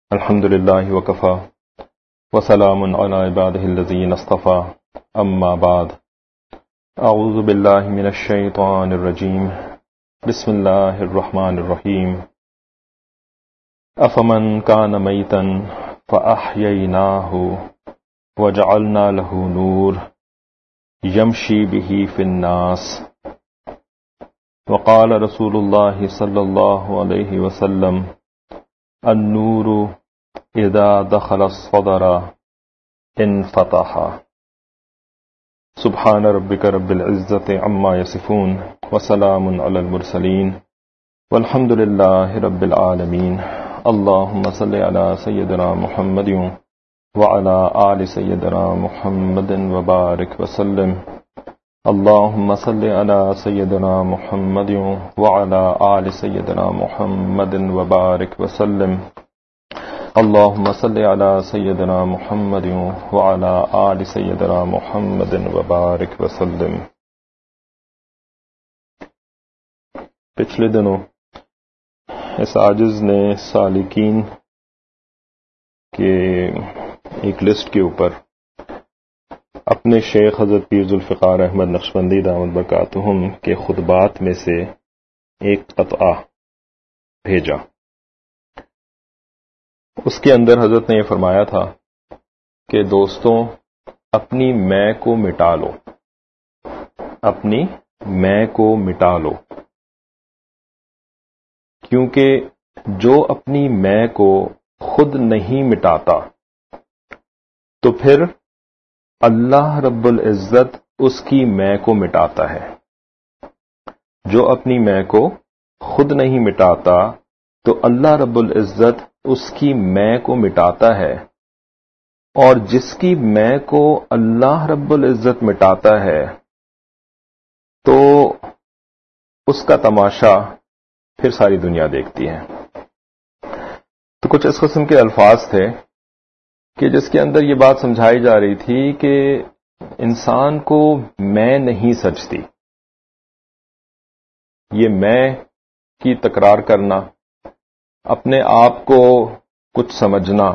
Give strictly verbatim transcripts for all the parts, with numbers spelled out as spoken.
الحمد للہ وکفا وسلام علی عبادہ الذین اصطفى اما بعد اعوذ باللہ من الشیطان الرجیم بسم اللہ الرحمن الرحیم افمن کان میتا فاحییناہ وجعلنا له نور یمشی بہ فی الناس وقال رسول اللہ صلی اللہ علیہ وسلم النور اذا دخل الصدر انفتح سبحان ربک رب العزت عما یصفون وسلام علی المرسلین والحمد للہ رب العالمین اللہم صل علی سیدنا محمد وعلی آل سیدنا محمد وبارک وسلم اللہم صل علی سیدنا محمد وعلی آل سیدنا محمد وبارک وسلم اللہم صل علی سیدنا محمد وعلی آل سیدنا محمد وبارک وسلم۔ پچھلے دنوں اس عاجز نے سالکین کے ایک لسٹ کے اوپر اپنے شیخ حضرت پیر ذوالفقار احمد نقشبندی دامت برکاتہم کے خطبات میں سے ایک قطعہ بھیجا۔ اس کے اندر حضرت نے یہ فرمایا تھا کہ دوستوں اپنی میں کو مٹا لو، اپنی میں کو مٹا لو، کیونکہ جو اپنی میں کو خود نہیں مٹاتا تو پھر اللہ رب العزت اس کی میں کو مٹاتا ہے۔ جو اپنی میں کو خود نہیں مٹاتا تو اللہ رب العزت اس کی میں کو مٹاتا ہے، اور جس کی میں کو اللہ رب العزت مٹاتا ہے تو اس کا تماشا پھر ساری دنیا دیکھتی ہے۔ تو کچھ اس قسم کے الفاظ تھے کہ جس کے اندر یہ بات سمجھائی جا رہی تھی کہ انسان کو میں نہیں سجتی، یہ میں کی تکرار کرنا، اپنے آپ کو کچھ سمجھنا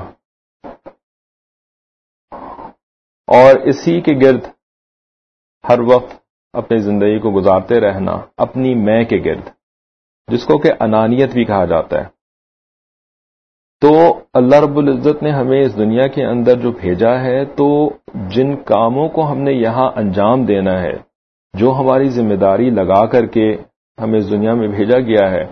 اور اسی کے گرد ہر وقت اپنی زندگی کو گزارتے رہنا، اپنی میں کے گرد، جس کو کہ انانیت بھی کہا جاتا ہے۔ تو اللہ رب العزت نے ہمیں اس دنیا کے اندر جو بھیجا ہے، تو جن کاموں کو ہم نے یہاں انجام دینا ہے، جو ہماری ذمہ داری لگا کر کے ہمیں اس دنیا میں بھیجا گیا ہے،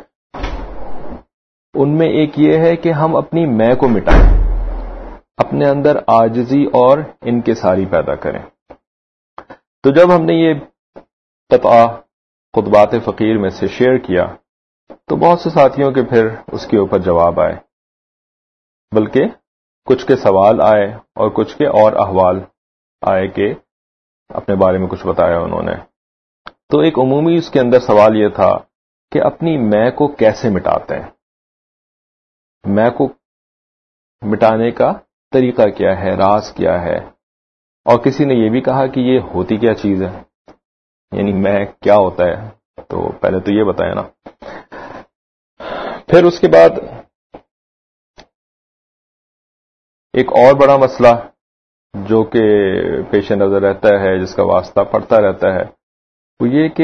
ان میں ایک یہ ہے کہ ہم اپنی میں کو مٹائیں، اپنے اندر عاجزی اور انکساری پیدا کریں۔ تو جب ہم نے یہ قطعہ خطبات فقیر میں سے شیئر کیا تو بہت سے ساتھیوں کے پھر اس کے اوپر جواب آئے، بلکہ کچھ کے سوال آئے اور کچھ کے اور احوال آئے کہ اپنے بارے میں کچھ بتایا انہوں نے۔ تو ایک عمومی اس کے اندر سوال یہ تھا کہ اپنی میں کو کیسے مٹاتے ہیں، میں کو مٹانے کا طریقہ کیا ہے، راز کیا ہے، اور کسی نے یہ بھی کہا کہ یہ ہوتی کیا چیز ہے، یعنی میں کیا ہوتا ہے، تو پہلے تو یہ بتائیں نا۔ پھر اس کے بعد ایک اور بڑا مسئلہ جو کہ پیش نظر رہتا ہے، جس کا واسطہ پڑتا رہتا ہے، وہ یہ کہ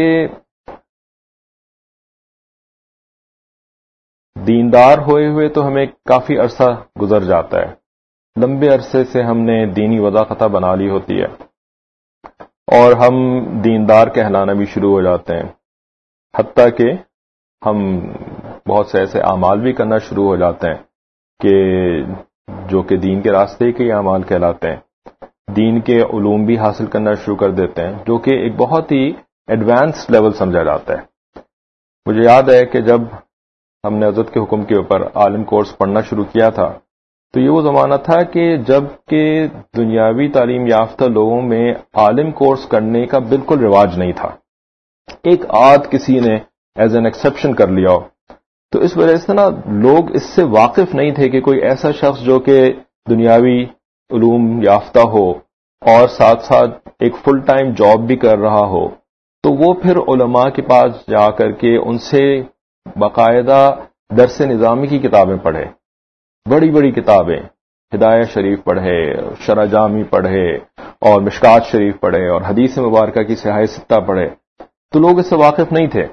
دیندار ہوئے ہوئے تو ہمیں کافی عرصہ گزر جاتا ہے، لمبے عرصے سے ہم نے دینی وضاحت بنا لی ہوتی ہے اور ہم دیندار کہلانا بھی شروع ہو جاتے ہیں، حتیٰ کہ ہم بہت سے ایسے اعمال بھی کرنا شروع ہو جاتے ہیں کہ جو کہ دین کے راستے کے اعمال کہلاتے ہیں، دین کے علوم بھی حاصل کرنا شروع کر دیتے ہیں، جو کہ ایک بہت ہی ایڈوانس لیول سمجھا جاتا ہے۔ مجھے یاد ہے کہ جب ہم نے حضرت کے حکم کے اوپر عالم کورس پڑھنا شروع کیا تھا تو یہ وہ زمانہ تھا کہ جب کہ دنیاوی تعلیم یافتہ لوگوں میں عالم کورس کرنے کا بالکل رواج نہیں تھا، ایک آدھ کسی نے ایز این ایکسیپشن کر لیا ہو، تو اس وجہ سے نا لوگ اس سے واقف نہیں تھے کہ کوئی ایسا شخص جو کہ دنیاوی علوم یافتہ ہو اور ساتھ ساتھ ایک فل ٹائم جاب بھی کر رہا ہو، تو وہ پھر علماء کے پاس جا کر کے ان سے باقاعدہ درس نظامی کی کتابیں پڑھے بڑی بڑی کتابیں، ہدایہ شریف پڑھے، شرح جامی پڑھے، اور مشکات شریف پڑھے، اور حدیث مبارکہ کی صحاح ستہ پڑھے، تو لوگ اس سے واقف نہیں تھے.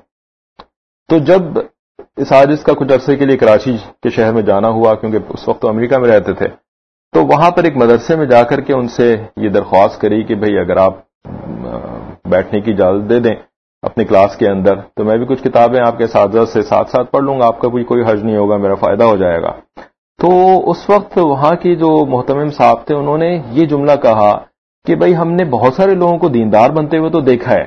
تو جب اس عاجز کا کچھ عرصے کے لیے کراچی کے شہر میں جانا ہوا، کیونکہ اس وقت تو امریکہ میں رہتے تھے، تو وہاں پر ایک مدرسے میں جا کر کے ان سے یہ درخواست کری کہ بھئی اگر آپ بیٹھنے کی اجازت دے دیں اپنی کلاس کے اندر، تو میں بھی کچھ کتابیں آپ کے اساتذہ سے ساتھ ساتھ پڑھ لوں گا، آپ کا کوئی کوئی حرج نہیں ہوگا، میرا فائدہ ہو جائے گا. تو اس وقت وہاں کی جو محتمم صاحب تھے انہوں نے یہ جملہ کہا کہ بھئی ہم نے بہت سارے لوگوں کو دیندار بنتے ہوئے تو دیکھا ہے،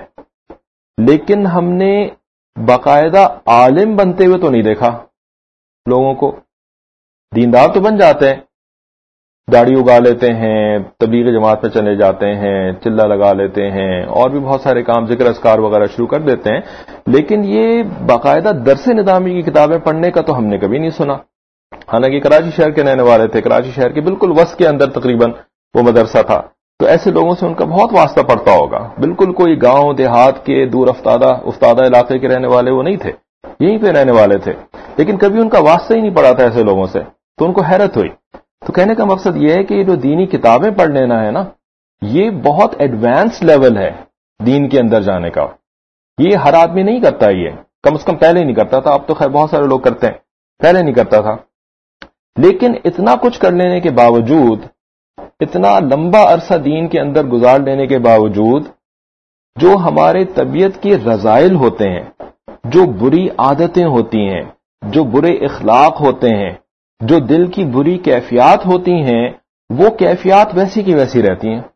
لیکن ہم نے باقاعدہ عالم بنتے ہوئے تو نہیں دیکھا. لوگوں کو دیندار تو بن جاتے ہیں، داڑھی اگا لیتے ہیں، تبلیغ جماعت میں چلے جاتے ہیں، چلہ لگا لیتے ہیں، اور بھی بہت سارے کام ذکر اذکار وغیرہ شروع کر دیتے ہیں، لیکن یہ باقاعدہ درس نظامی کی کتابیں پڑھنے کا تو ہم نے کبھی نہیں سنا. حالانکہ کراچی شہر کے رہنے والے تھے، کراچی شہر کے بالکل وسط کے اندر تقریباً وہ مدرسہ تھا، تو ایسے لوگوں سے ان کا بہت واسطہ پڑتا ہوگا. بالکل کوئی گاؤں دیہات کے دور افتادہ افتادہ علاقے کے رہنے والے وہ نہیں تھے، یہیں پہ رہنے والے تھے، لیکن کبھی ان کا واسطہ ہی نہیں پڑا تھا ایسے لوگوں سے. تو ان کو حیرت ہوئی. تو کہنے کا مقصد یہ ہے کہ یہ جو دینی کتابیں پڑھ لینا ہے نا، یہ بہت ایڈوانس لیول ہے دین کے اندر جانے کا. یہ ہر آدمی نہیں کرتا، یہ کم از کم پہلے نہیں کرتا تھا، اب تو خیر بہت سارے لوگ کرتے ہیں، پہلے نہیں کرتا تھا. لیکن اتنا کچھ کر لینے کے باوجود، اتنا لمبا عرصہ دین کے اندر گزار لینے کے باوجود، جو ہمارے طبیعت کے رذائل ہوتے ہیں، جو بری عادتیں ہوتی ہیں، جو برے اخلاق ہوتے ہیں، جو دل کی بری کیفیات ہوتی ہیں، وہ کیفیات ویسی کی ویسی رہتی ہیں.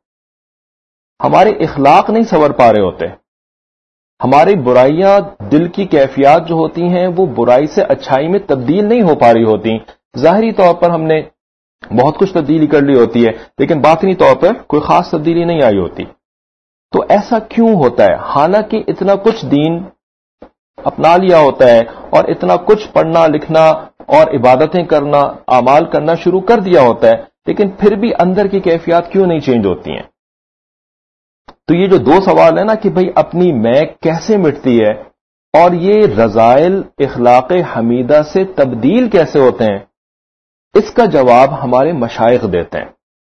ہمارے اخلاق نہیں سنور پا رہے ہوتے. ہماری برائیاں، دل کی کیفیات جو ہوتی ہیں، وہ برائی سے اچھائی میں تبدیل نہیں ہو پا رہی ہوتی. ظاہری طور پر ہم نے بہت کچھ تبدیلی کر لی ہوتی ہے، لیکن باطنی طور پر کوئی خاص تبدیلی نہیں آئی ہوتی. تو ایسا کیوں ہوتا ہے؟ حالانکہ اتنا کچھ دین اپنا لیا ہوتا ہے، اور اتنا کچھ پڑھنا لکھنا اور عبادتیں کرنا، اعمال کرنا شروع کر دیا ہوتا ہے، لیکن پھر بھی اندر کی کیفیات کیوں نہیں چینج ہوتی ہیں؟ تو یہ جو دو سوال ہے نا کہ بھئی اپنی میں کیسے مٹتی ہے، اور یہ رذائل اخلاق حمیدہ سے تبدیل کیسے ہوتے ہیں، اس کا جواب ہمارے مشائخ دیتے ہیں.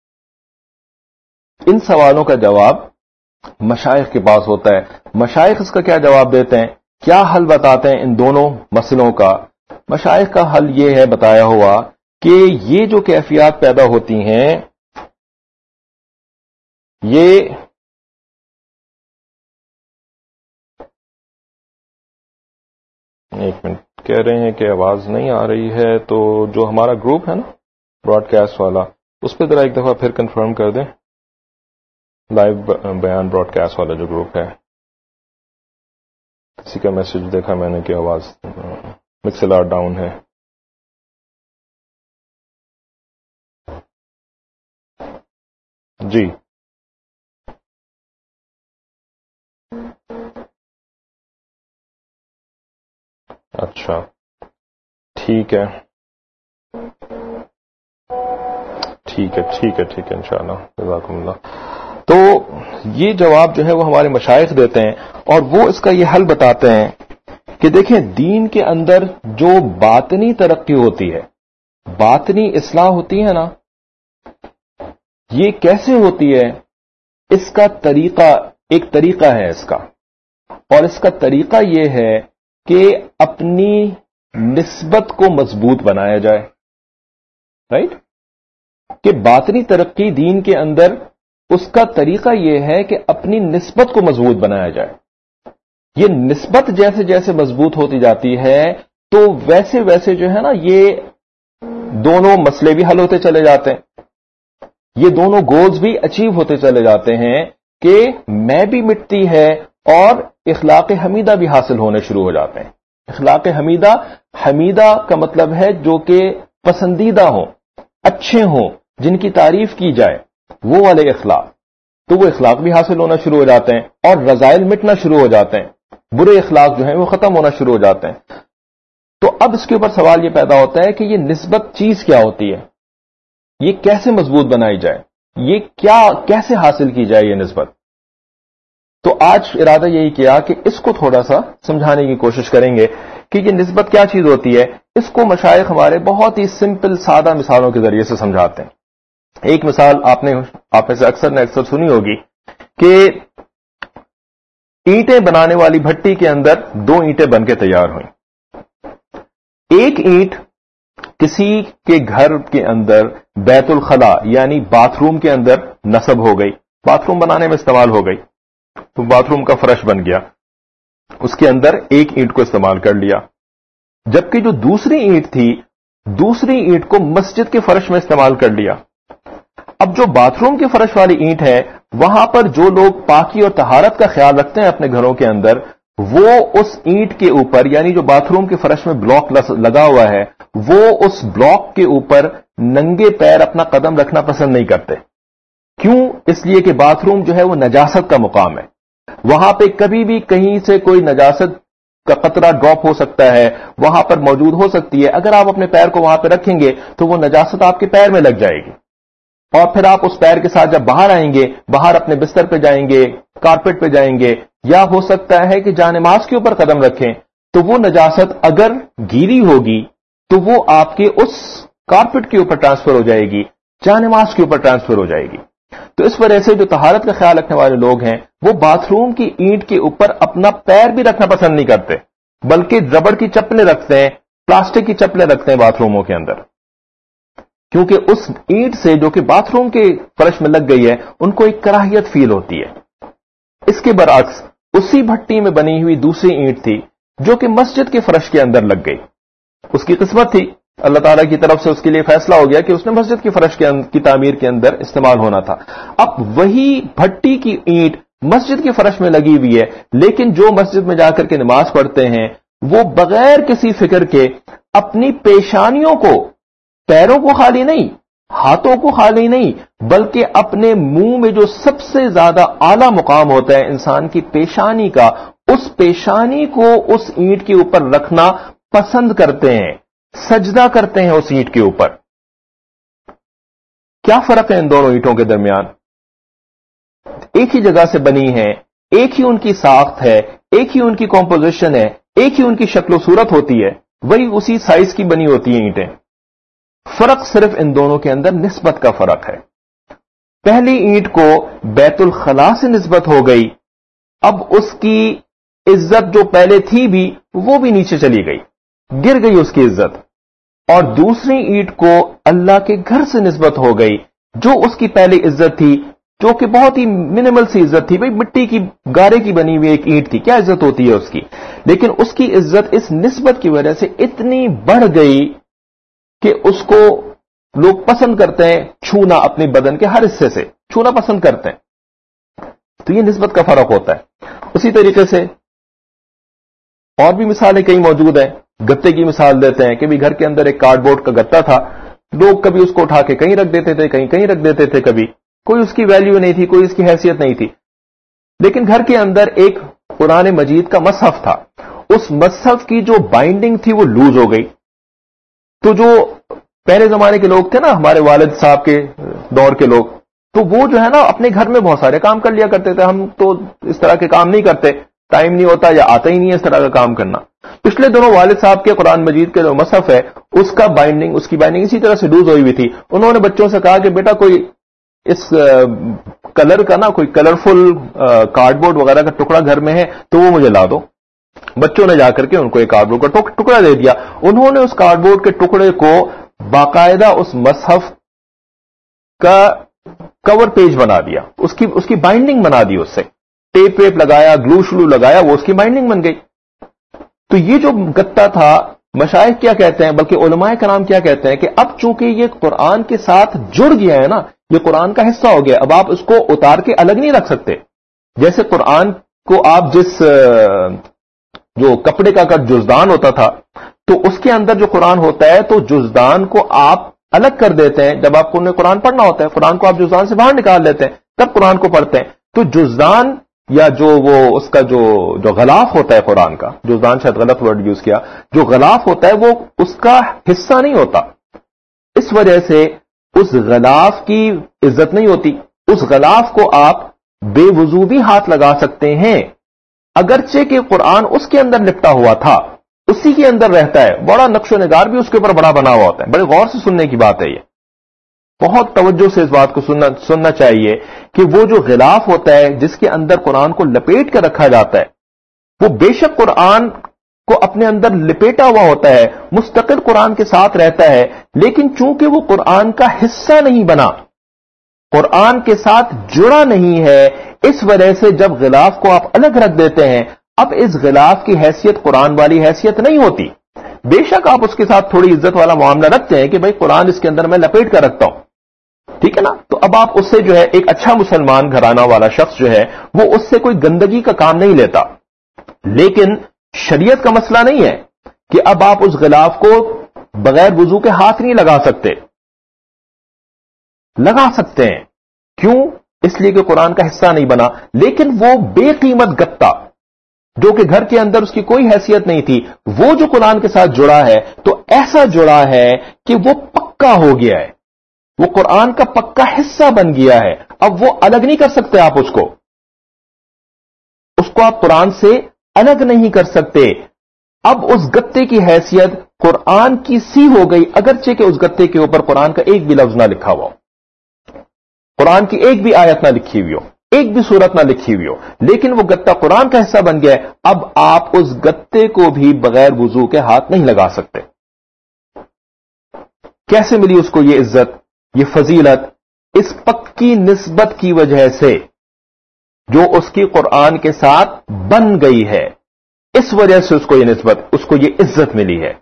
ان سوالوں کا جواب مشائخ کے پاس ہوتا ہے. مشائخ اس کا کیا جواب دیتے ہیں، کیا حل بتاتے ہیں ان دونوں مسئلوں کا؟ مشائخ کا حل یہ ہے بتایا ہوا کہ یہ جو کیفیات پیدا ہوتی ہیں، یہ ایک منٹ کہہ رہے ہیں کہ آواز نہیں آ رہی ہے، تو جو ہمارا گروپ ہے نا براڈ کاسٹ والا، اس پہ ذرا ایک دفعہ پھر کنفرم کر دیں. لائیو بیان براڈ کاسٹ والا جو گروپ ہے، کسی کا میسج دیکھا میں نے کہ آواز مکسلر ڈاؤن ہے. جی اچھا ٹھیک ہے ٹھیک ہے ٹھیک ہے ٹھیک ہے انشاءاللہ، جزاکم اللہ. تو یہ جواب جو ہے وہ ہمارے مشائخ دیتے ہیں، اور وہ اس کا یہ حل بتاتے ہیں کہ دیکھیں دین کے اندر جو باطنی ترقی ہوتی ہے، باطنی اصلاح ہوتی ہے نا، یہ کیسے ہوتی ہے؟ اس کا طریقہ، ایک طریقہ ہے اس کا، اور اس کا طریقہ یہ ہے کہ اپنی نسبت کو مضبوط بنایا جائے. رائٹ؟ کہ باطنی ترقی دین کے اندر اس کا طریقہ یہ ہے کہ اپنی نسبت کو مضبوط بنایا جائے. یہ نسبت جیسے جیسے مضبوط ہوتی جاتی ہے تو ویسے ویسے جو ہے نا یہ دونوں مسئلے بھی حل ہوتے چلے جاتے ہیں، یہ دونوں گولز بھی اچیو ہوتے چلے جاتے ہیں کہ میں بھی مٹتی ہے اور اخلاق حمیدہ بھی حاصل ہونے شروع ہو جاتے ہیں. اخلاق حمیدہ، حمیدہ کا مطلب ہے جو کہ پسندیدہ ہوں، اچھے ہوں، جن کی تعریف کی جائے، وہ والے اخلاق. تو وہ اخلاق بھی حاصل ہونا شروع ہو جاتے ہیں اور رذائل مٹنا شروع ہو جاتے ہیں، برے اخلاق جو ہیں وہ ختم ہونا شروع ہو جاتے ہیں. تو اب اس کے اوپر سوال یہ پیدا ہوتا ہے کہ یہ نسبت چیز کیا ہوتی ہے، یہ کیسے مضبوط بنائی جائے، یہ کیا کیسے حاصل کی جائے یہ نسبت. تو آج ارادہ یہی کیا کہ اس کو تھوڑا سا سمجھانے کی کوشش کریں گے کہ یہ نسبت کیا چیز ہوتی ہے، اس کو مشائخ ہمارے بہت ہی سمپل سادہ مثالوں کے ذریعے سے سمجھاتے ہیں. ایک مثال آپ نے آپ میں سے اکثر نے اکثر سنی ہوگی کہ اینٹیں بنانے والی بھٹی کے اندر دو اینٹیں بن کے تیار ہوئیں. ایک اینٹ کسی کے گھر کے اندر بیت الخلا یعنی باتھ روم کے اندر نصب ہو گئی، باتھ روم بنانے میں استعمال ہو گئی، تو باتھ روم کا فرش بن گیا، اس کے اندر ایک اینٹ کو استعمال کر لیا. جبکہ جو دوسری اینٹ تھی، دوسری اینٹ کو مسجد کے فرش میں استعمال کر لیا. اب جو باتھ روم کے فرش والی اینٹ ہے، وہاں پر جو لوگ پاکی اور طہارت کا خیال رکھتے ہیں اپنے گھروں کے اندر، وہ اس اینٹ کے اوپر یعنی جو باتھ روم کے فرش میں بلاک لگا ہوا ہے، وہ اس بلاک کے اوپر ننگے پیر اپنا قدم رکھنا پسند نہیں کرتے. کیوں؟ اس لیے کہ باتھ روم جو ہے وہ نجاست کا مقام ہے، وہاں پہ کبھی بھی کہیں سے کوئی نجاست کا قطرہ ڈراپ ہو سکتا ہے، وہاں پر موجود ہو سکتی ہے. اگر آپ اپنے پیر کو وہاں پہ رکھیں گے تو وہ نجاست آپ کے پیر میں لگ جائے گی، اور پھر آپ اس پیر کے ساتھ جب باہر آئیں گے، باہر اپنے بستر پہ جائیں گے، کارپیٹ پہ جائیں گے، یا ہو سکتا ہے کہ جانماز کے اوپر قدم رکھیں، تو وہ نجاست اگر گیلی ہوگی تو وہ آپ کے اس کارپیٹ کے اوپر ٹرانسفر ہو جائے گی، جانماز کے اوپر ٹرانسفر ہو جائے گی. تو اس وجہ سے جو طہارت کا خیال رکھنے والے لوگ ہیں، وہ باتھ روم کی اینٹ کے اوپر اپنا پیر بھی رکھنا پسند نہیں کرتے، بلکہ ربڑ کی چپلیں رکھتے ہیں، پلاسٹک کی چپلیں رکھتے ہیں باتھ روموں کے اندر، کیونکہ اس اینٹ سے جو کہ باتھ روم کے فرش میں لگ گئی ہے ان کو ایک کراہیت فیل ہوتی ہے. اس کے برعکس اسی بھٹی میں بنی ہوئی دوسری اینٹ تھی جو کہ مسجد کے فرش کے اندر لگ گئی. اس کی قسمت تھی، اللہ تعالیٰ کی طرف سے اس کے لیے فیصلہ ہو گیا کہ اس نے مسجد کے فرش کی تعمیر کے اندر استعمال ہونا تھا. اب وہی بھٹی کی اینٹ مسجد کے فرش میں لگی ہوئی ہے، لیکن جو مسجد میں جا کر کے نماز پڑھتے ہیں وہ بغیر کسی فکر کے اپنی پیشانیوں کو، پیروں کو خالی نہیں، ہاتھوں کو خالی نہیں، بلکہ اپنے منہ میں جو سب سے زیادہ اعلیٰ مقام ہوتا ہے انسان کی پیشانی کا، اس پیشانی کو اس اینٹ کے اوپر رکھنا پسند کرتے ہیں، سجدہ کرتے ہیں اس اینٹ کے اوپر. کیا فرق ہے ان دونوں اینٹوں کے درمیان؟ ایک ہی جگہ سے بنی ہیں، ایک ہی ان کی ساخت ہے، ایک ہی ان کی کمپوزیشن ہے، ایک ہی ان کی شکل و صورت ہوتی ہے، وہی اسی سائز کی بنی ہوتی ہیں اینٹیں. فرق صرف ان دونوں کے اندر نسبت کا فرق ہے. پہلی اینٹ کو بیت الخلا سے نسبت ہو گئی، اب اس کی عزت جو پہلے تھی بھی وہ بھی نیچے چلی گئی، گر گئی اس کی عزت. اور دوسری اینٹ کو اللہ کے گھر سے نسبت ہو گئی، جو اس کی پہلی عزت تھی، جو کہ بہت ہی منیمل سی عزت تھی، بھئی مٹی کی گارے کی بنی ہوئی ایک اینٹ تھی، کیا عزت ہوتی ہے اس کی، لیکن اس کی عزت اس نسبت کی وجہ سے اتنی بڑھ گئی کہ اس کو لوگ پسند کرتے ہیں چھونا، اپنے بدن کے ہر حصے سے چھونا پسند کرتے ہیں. تو یہ نسبت کا فرق ہوتا ہے. اسی طریقے سے اور بھی مثالیں کئی موجود ہیں. گتے کی مثال دیتے ہیں کہ بھی گھر کے اندر ایک کارڈ بورڈ کا گتا تھا، لوگ کبھی اس کو اٹھا کے کہیں رکھ دیتے تھے، کہیں کہیں رکھ دیتے تھے، کبھی کوئی اس کی ویلیو نہیں تھی، کوئی اس کی حیثیت نہیں تھی. لیکن گھر کے اندر ایک قرآن مجید کا مصحف تھا، اس مصحف کی جو بائنڈنگ تھی وہ لوز ہو گئی. تو جو پہلے زمانے کے لوگ تھے نا، ہمارے والد صاحب کے دور کے لوگ، تو وہ جو ہے نا اپنے گھر میں بہت سارے کام کر لیا کرتے تھے. ہم تو اس طرح کے کام نہیں کرتے، ٹائم نہیں ہوتا یا آتا ہی نہیں ہے اس طرح کا کام کرنا. پچھلے دنوں والد صاحب کے قرآن مجید کے جو مصحف ہے اس کا بائنڈنگ اس کی بائنڈنگ اسی طرح سے لوز ہوئی ہوئی تھی. انہوں نے بچوں سے کہا کہ بیٹا کوئی اس کلر کا نا کوئی کلرفل کارڈ بورڈ وغیرہ کا ٹکڑا گھر میں ہے تو وہ مجھے لا دو. بچوں نے جا کر کے ان کو ایک کارڈ بورڈ کا ٹکڑا دے دیا. انہوں نے اس کارڈ بورڈ کے ٹکڑے کو باقاعدہ اس مصحف کا کور پیج بنا دیا، اس کی اس کی بائنڈنگ بنا دی، اس سے ٹیپ ویپ لگایا، گلو شلو لگایا، وہ اس کی بائنڈنگ بن گئی. تو یہ جو گتا تھا، مشائخ کیا کہتے ہیں، بلکہ علماء کرام کیا کہتے ہیں کہ اب چونکہ یہ قرآن کے ساتھ جڑ گیا ہے نا، یہ قرآن کا حصہ ہو گیا، اب آپ اس کو اتار کے الگ نہیں رکھ سکتے. جیسے قرآن کو آپ جس جو کپڑے کا کا جزدان ہوتا تھا، تو اس کے اندر جو قرآن ہوتا ہے تو جزدان کو آپ الگ کر دیتے ہیں. جب آپ کو قرآن پڑھنا ہوتا ہے، قرآن کو آپ جزدان سے باہر نکال لیتے ہیں، تب قرآن کو پڑھتے ہیں. تو جزدان یا جو وہ اس کا جو جو غلاف ہوتا ہے قرآن کا، جزدان شاید غلط ورڈ یوز کیا، جو غلاف ہوتا ہے وہ اس کا حصہ نہیں ہوتا. اس وجہ سے اس غلاف کی عزت نہیں ہوتی. اس غلاف کو آپ بے وضو بھی ہاتھ لگا سکتے ہیں، اگرچہ کہ قرآن اس کے اندر لپٹا ہوا تھا، اسی کے اندر رہتا ہے. بڑا نقش و نگار بھی اس کے اوپر بڑا بنا ہوا ہوتا ہے. بڑے غور سے سننے کی بات ہے یہ, بہت توجہ سے اس بات کو سننا سننا چاہیے کہ وہ جو غلاف ہوتا ہے جس کے اندر قرآن کو لپیٹ کر رکھا جاتا ہے, وہ بے شک قرآن کو اپنے اندر لپیٹا ہوا ہوتا ہے, مستقل قرآن کے ساتھ رہتا ہے, لیکن چونکہ وہ قرآن کا حصہ نہیں بنا, قرآن کے ساتھ جڑا نہیں ہے, اس وجہ سے جب غلاف کو آپ الگ رکھ دیتے ہیں, اب اس غلاف کی حیثیت قرآن والی حیثیت نہیں ہوتی. بے شک آپ اس کے ساتھ تھوڑی عزت والا معاملہ رکھتے ہیں کہ بھائی قرآن اس کے اندر میں لپیٹ کر رکھتا ہوں, ٹھیک ہے نا. تو اب آپ اس سے جو ہے ایک اچھا مسلمان گھرانہ والا شخص جو ہے وہ اس سے کوئی گندگی کا کام نہیں لیتا. لیکن شریعت کا مسئلہ نہیں ہے کہ اب آپ اس غلاف کو بغیر وضو کے ہاتھ نہیں لگا سکتے. لگا سکتے ہیں, کیوں؟ اس لیے کہ قرآن کا حصہ نہیں بنا. لیکن وہ بے قیمت گتا جو کہ گھر کے اندر اس کی کوئی حیثیت نہیں تھی, وہ جو قرآن کے ساتھ جڑا ہے تو ایسا جڑا ہے کہ وہ پکا ہو گیا ہے, وہ قرآن کا پکا حصہ بن گیا ہے. اب وہ الگ نہیں کر سکتے آپ اس کو, اس کو آپ قرآن سے الگ نہیں کر سکتے. اب اس گتے کی حیثیت قرآن کی سی ہو گئی, اگرچہ کہ اس گتے کے اوپر قرآن کا ایک بھی لفظ نہ لکھا ہوا ہو, قرآن کی ایک بھی آیت نہ لکھی ہوئی ہو, ایک بھی صورت نہ لکھی ہوئی ہو, لیکن وہ گتا قرآن کا حصہ بن گیا ہے. اب آپ اس گتے کو بھی بغیر وضو کے ہاتھ نہیں لگا سکتے. کیسے ملی اس کو یہ عزت, یہ فضیلت؟ اس پکی نسبت کی وجہ سے جو اس کی قرآن کے ساتھ بن گئی ہے, اس وجہ سے اس کو یہ نسبت, اس کو یہ عزت ملی ہے.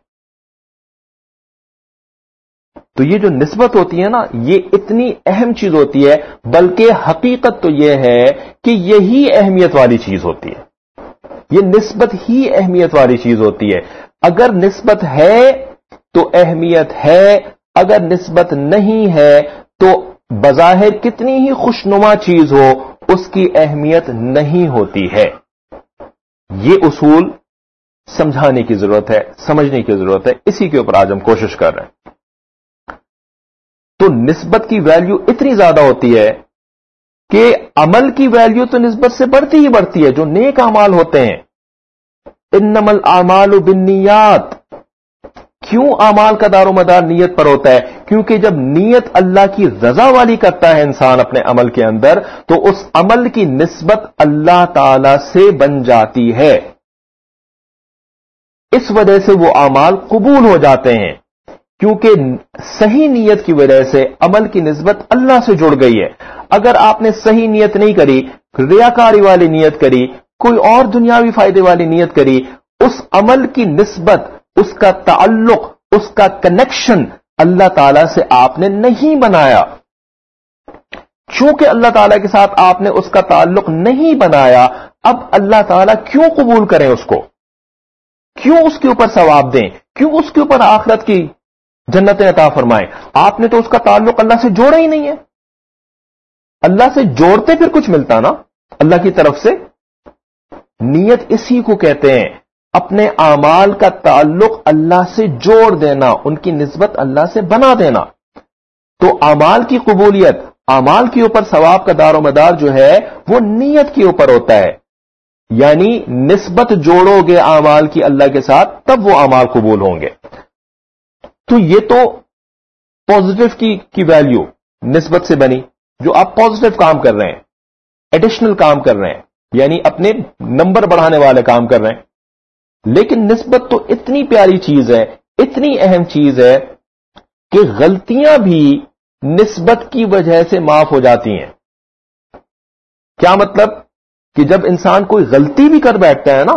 تو یہ جو نسبت ہوتی ہے نا, یہ اتنی اہم چیز ہوتی ہے, بلکہ حقیقت تو یہ ہے کہ یہی اہمیت والی چیز ہوتی ہے. یہ نسبت ہی اہمیت والی چیز ہوتی ہے. اگر نسبت ہے تو اہمیت ہے, اگر نسبت نہیں ہے تو بظاہر کتنی ہی خوشنما چیز ہو اس کی اہمیت نہیں ہوتی ہے. یہ اصول سمجھانے کی ضرورت ہے, سمجھنے کی ضرورت ہے. اسی کے اوپر آج ہم کوشش کر رہے ہیں. تو نسبت کی ویلیو اتنی زیادہ ہوتی ہے کہ عمل کی ویلیو تو نسبت سے بڑھتی ہی بڑھتی ہے. جو نیک اعمال ہوتے ہیں, انما الاعمال بالنیات, کیوں اعمال کا دار و مدار نیت پر ہوتا ہے؟ کیونکہ جب نیت اللہ کی رضا والی کرتا ہے انسان اپنے عمل کے اندر, تو اس عمل کی نسبت اللہ تعالی سے بن جاتی ہے. اس وجہ سے وہ اعمال قبول ہو جاتے ہیں, کیونکہ صحیح نیت کی وجہ سے عمل کی نسبت اللہ سے جڑ گئی ہے. اگر آپ نے صحیح نیت نہیں کری, ریاکاری والی نیت کری, کوئی اور دنیاوی فائدے والی نیت کری, اس عمل کی نسبت, اس کا تعلق, اس کا کنیکشن اللہ تعالی سے آپ نے نہیں بنایا. چونکہ اللہ تعالی کے ساتھ آپ نے اس کا تعلق نہیں بنایا, اب اللہ تعالی کیوں قبول کریں اس کو, کیوں اس کے اوپر ثواب دیں, کیوں اس کے اوپر آخرت کی جنتیں عطا فرمائیں؟ آپ نے تو اس کا تعلق اللہ سے جوڑا ہی نہیں ہے. اللہ سے جوڑتے پھر کچھ ملتا نا اللہ کی طرف سے. نیت اسی کو کہتے ہیں, اپنے اعمال کا تعلق اللہ سے جوڑ دینا, ان کی نسبت اللہ سے بنا دینا. تو اعمال کی قبولیت, اعمال کے اوپر ثواب کا دار و مدار جو ہے وہ نیت کے اوپر ہوتا ہے. یعنی نسبت جوڑو گے اعمال کی اللہ کے ساتھ, تب وہ اعمال قبول ہوں گے. تو یہ تو پازیٹو کی کی ویلیو نسبت سے بنی, جو آپ پازیٹو کام کر رہے ہیں, ایڈیشنل کام کر رہے ہیں, یعنی اپنے نمبر بڑھانے والے کام کر رہے ہیں. لیکن نسبت تو اتنی پیاری چیز ہے, اتنی اہم چیز ہے کہ غلطیاں بھی نسبت کی وجہ سے معاف ہو جاتی ہیں. کیا مطلب؟ کہ جب انسان کوئی غلطی بھی کر بیٹھتا ہے نا,